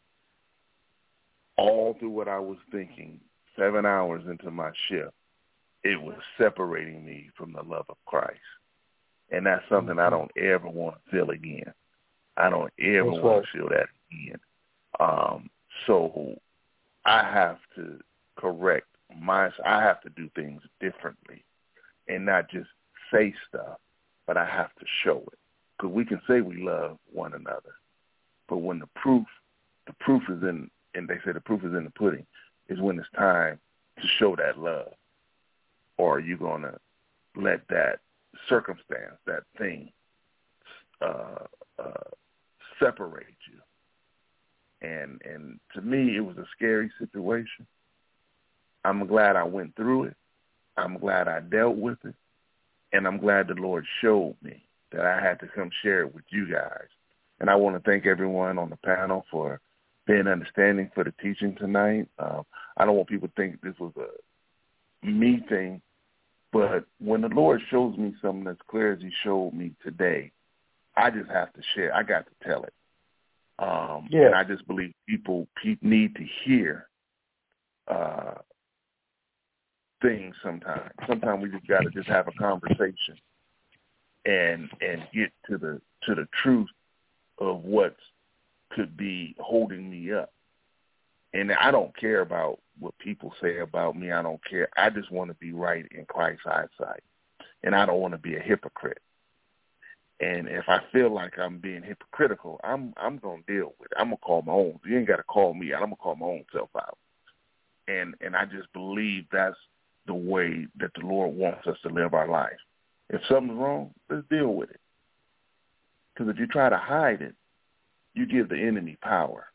all through what I was thinking, seven hours into my shift, it was separating me from the love of Christ. And that's something mm-hmm. I don't ever want to feel again. I don't ever that's want right. to feel that again. Um, so I have to correct my, I have to do things differently and not just say stuff, but I have to show it. Because we can say we love one another, but when the proof, the proof is in, and they say the proof is in the pudding, is when it's time to show that love. Or are you going to let that circumstance, that thing, uh, uh, separate you? And and to me, it was a scary situation. I'm glad I went through it. I'm glad I dealt with it. And I'm glad the Lord showed me that I had to come share it with you guys. And I want to thank everyone on the panel for being understanding for the teaching tonight. Um, I don't want people to think this was a me thing, but when the Lord shows me something as clear as he showed me today, I just have to share. I got to tell it. Um, yeah. And I just believe people, people need to hear uh, things sometimes. Sometimes we just got to just have a conversation and and get to the to the truth of what could be holding me up. And I don't care about what people say about me. I don't care. I just want to be right in Christ's eyesight. And I don't want to be a hypocrite. And if I feel like I'm being hypocritical, I'm I'm going to deal with it. I'm going to call my own. You ain't got to call me out. I'm going to call my own self out. And and I just believe that's the way that the Lord wants us to live our life. If something's wrong, let's deal with it. Because if you try to hide it, you give the enemy power.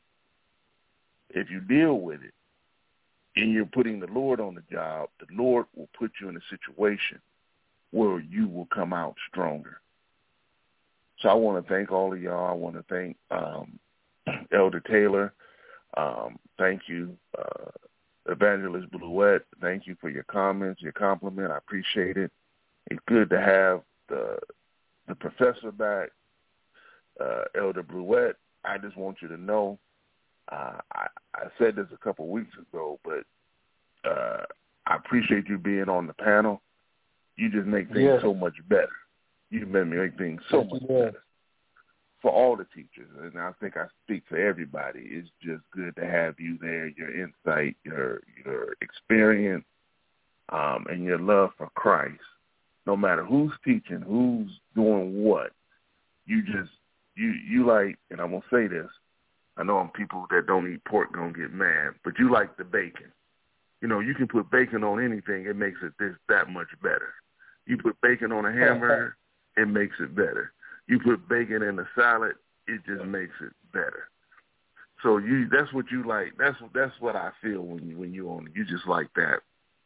If you deal with it and you're putting the Lord on the job, the Lord will put you in a situation where you will come out stronger. So I want to thank all of y'all. I want to thank um, Elder Taylor. Um, thank you, uh, Evangelist Bluette. Thank you for your comments, your compliment. I appreciate it. It's good to have the the professor back, uh, Elder Bluette. I just want you to know, uh, I, I said this a couple of weeks ago, but uh, I appreciate you being on the panel. You just make things yes. so much better. You make things so yes, much yes. better for all the teachers. And I think I speak for everybody. It's just good to have you there, your insight, your your experience, um, and your love for Christ. No matter who's teaching, who's doing what, you just, you, you like, and I'm going to say this, I know I'm people that don't eat pork going to get mad, but you like the bacon. You know, you can put bacon on anything, it makes it this that much better. You put bacon on a hamburger, it makes it better. You put bacon in a salad, it just makes it better. So you, that's what you like. That's that's what I feel when you when you on. You just like that.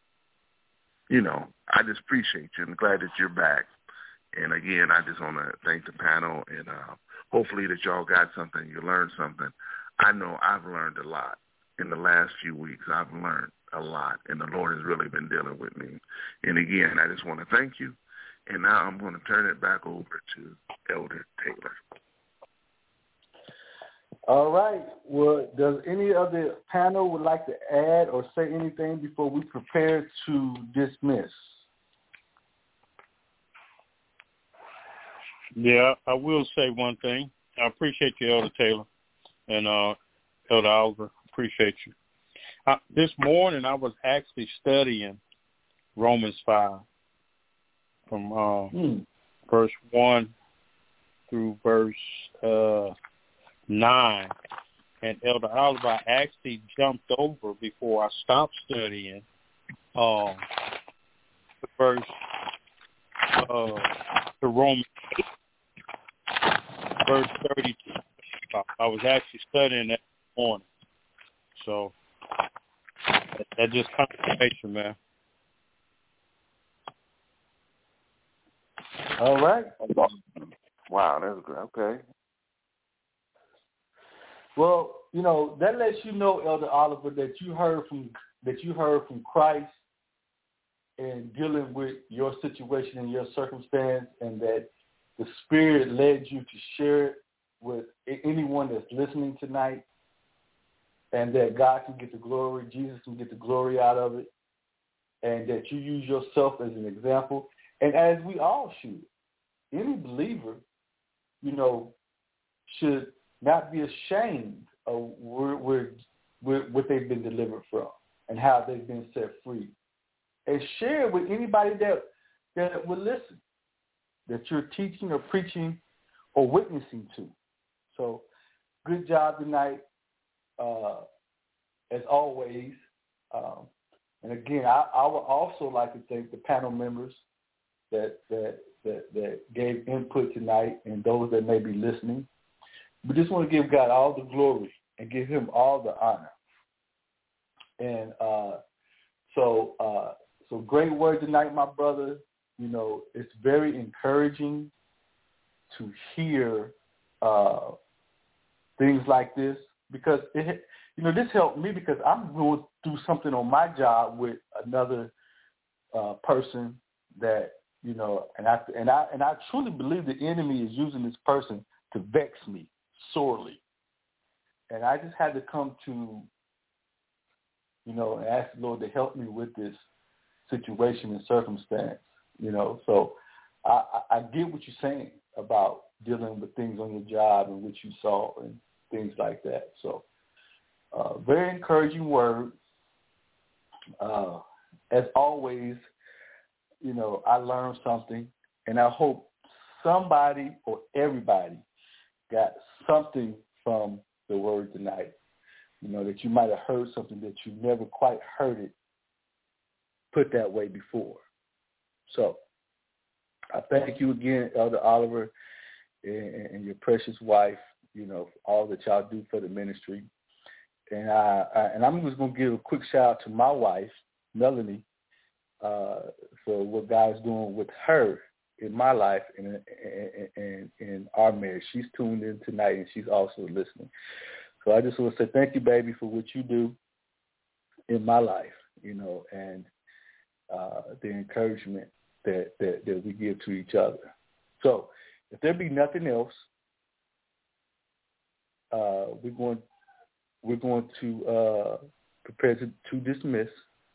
You know, I just appreciate you. I'm glad that you're back. And again, I just want to thank the panel, and uh, hopefully that y'all got something, you learned something. I know I've learned a lot in the last few weeks. I've learned a lot, and the Lord has really been dealing with me. And again, I just want to thank you. And now I'm going to turn it back over to Elder Taylor. All right. Well, does any of the panel would like to add or say anything before we prepare to dismiss? Yeah, I will say one thing. I appreciate you, Elder Taylor, and uh, Elder Oliver. Appreciate you. Uh, this morning I was actually studying Romans five, from uh, Mm. verse one through verse uh, nine. And Elder Oliver actually jumped over before I stopped studying uh, the verse uh, to Romans eight, verse thirty-two. I was actually studying that this morning. So that, that just confirmation, man. All right. Wow, that's good. Okay. Well, you know, that lets you know, Elder Oliver, that you heard from that you heard from Christ in dealing with your situation and your circumstance, and that the Spirit led you to share it with anyone that's listening tonight, and that God can get the glory, Jesus can get the glory out of it, and that you use yourself as an example, and as we all should. Any believer, you know, should not be ashamed of where, where, where, what they've been delivered from and how they've been set free. And share with anybody that, that will listen, that you're teaching or preaching or witnessing to. So good job tonight, uh, as always. Um, and again, I, I would also like to thank the panel members that, that, that, that gave input tonight and those that may be listening. We just want to give God all the glory and give him all the honor. And uh, so uh, so great word tonight, my brother. You know, it's very encouraging to hear uh, things like this because, it, you know, this helped me because I'm going through something on my job with another uh, person that, you know, and I, and I, and I truly believe the enemy is using this person to vex me sorely. And I just had to come to, you know, and ask the Lord to help me with this situation and circumstance, you know. So I, I, I get what you're saying about dealing with things on your job and what you saw and things like that. So uh, very encouraging word. Uh, as always, you know, I learned something, and I hope somebody or everybody got something from the word tonight. You know, that you might have heard something that you never quite heard it put that way before. So I thank you again, Elder Oliver, and, and your precious wife, you know, for all that y'all do for the ministry. And I, I and I'm just going to give a quick shout out to my wife, Melanie, uh, for what God's doing with her in my life and in, in our marriage. She's tuned in tonight, and she's also listening. So I just want to say thank you, baby, for what you do in my life, you know, and uh, the encouragement that, that, that we give to each other. So if there be nothing else, uh, we're going we're going to uh, prepare to, to dismiss.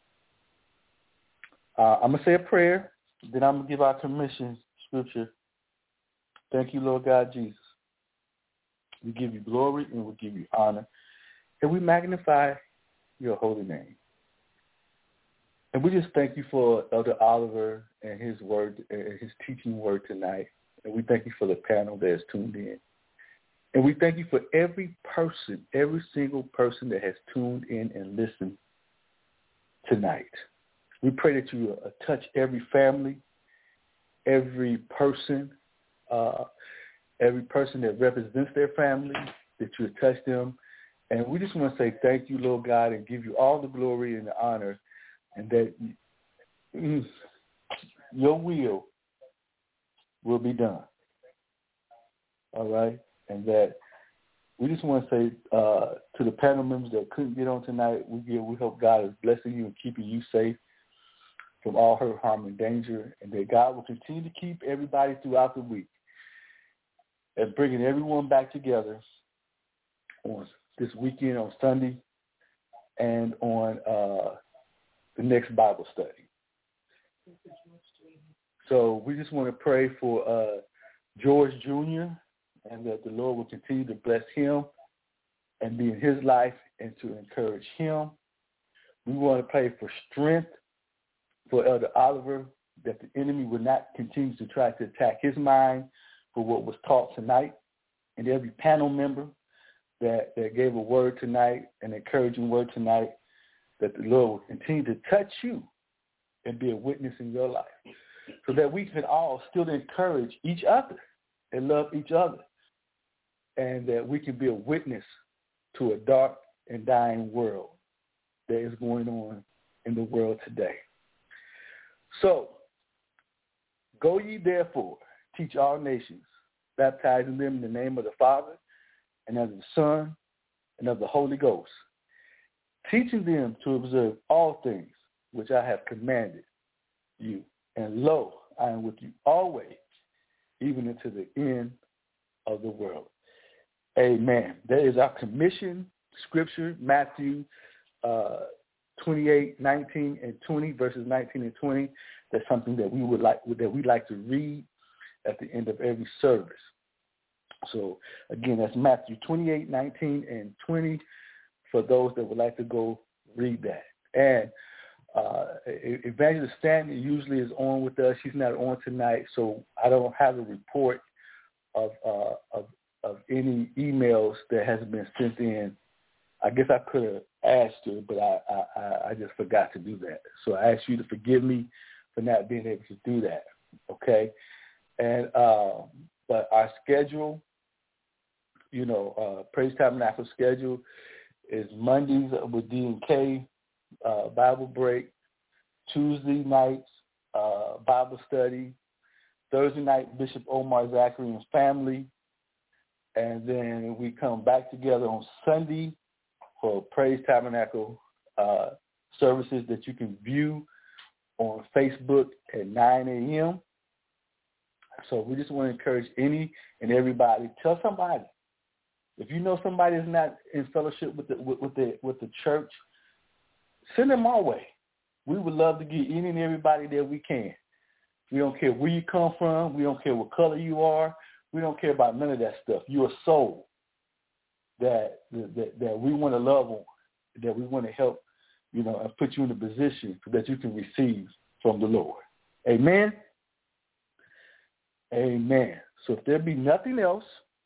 Uh, I'm going to say a prayer, then I'm going to give our commission scripture. Thank you, Lord God Jesus. We give you glory and we give you honor, and we magnify your holy name. And we just thank you for Elder Oliver and his word, and his teaching word tonight. And we thank you for the panel that is tuned in. And we thank you for every person, every single person that has tuned in and listened tonight. We pray that you uh, touch every family, every person, uh, every person that represents their family, that you touch them. And we just want to say thank you, Lord God, and give you all the glory and the honor, and that mm, your will will be done. All right? And that we just want to say uh, to the panel members that couldn't get on tonight, we give, we hope God is blessing you and keeping you safe from all hurt, harm, and danger, and that God will continue to keep everybody throughout the week and bringing everyone back together on this weekend, on Sunday, and on uh, the next Bible study. So we just want to pray for uh, George Junior, and that the Lord will continue to bless him and be in his life and to encourage him. We want to pray for strength for Elder Oliver, that the enemy would not continue to try to attack his mind for what was taught tonight, and every panel member that, that gave a word tonight, an encouraging word tonight, that the Lord will continue to touch you and be a witness in your life, so that we can all still encourage each other and love each other, and that we can be a witness to a dark and dying world that is going on in the world today. So, go ye therefore, teach all nations, baptizing them in the name of the Father and of the Son and of the Holy Ghost, teaching them to observe all things which I have commanded you. And lo, I am with you always, even unto the end of the world. Amen. That is our commission scripture, Matthew uh, twenty-eight, nineteen, and twenty, verses nineteen and twenty. That's something that we would like that we like to read at the end of every service. So again, that's Matthew twenty-eight, nineteen, and twenty for those that would like to go read that. And uh, Evangelist Stanton usually is on with us. She's not on tonight, so I don't have a report of uh, of of any emails that has been sent in. I guess I could have asked her, but I, I, I just forgot to do that. So I ask you to forgive me for not being able to do that, okay? And uh, but our schedule, you know, uh, Praise Tabernacle schedule is Mondays with D and K, uh, Bible break, Tuesday nights, uh, Bible study, Thursday night, Bishop Omar Zachary and family, and then we come back together on Sunday for Praise Tabernacle uh, services that you can view on Facebook at nine a.m. So we just want to encourage any and everybody. Tell somebody. If you know somebody is not in fellowship with the with, with the with the church, send them our way. We would love to get any and everybody that we can. We don't care where you come from. We don't care what color you are. We don't care about none of that stuff. You're a soul that that, that we want to love on, that we want to help, you know, and put you in a position so that you can receive from the Lord. Amen? Amen. So if there be nothing else,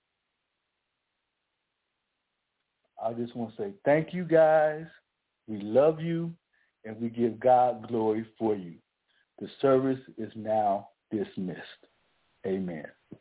I just want to say thank you, guys. We love you, and we give God glory for you. The service is now dismissed. Amen.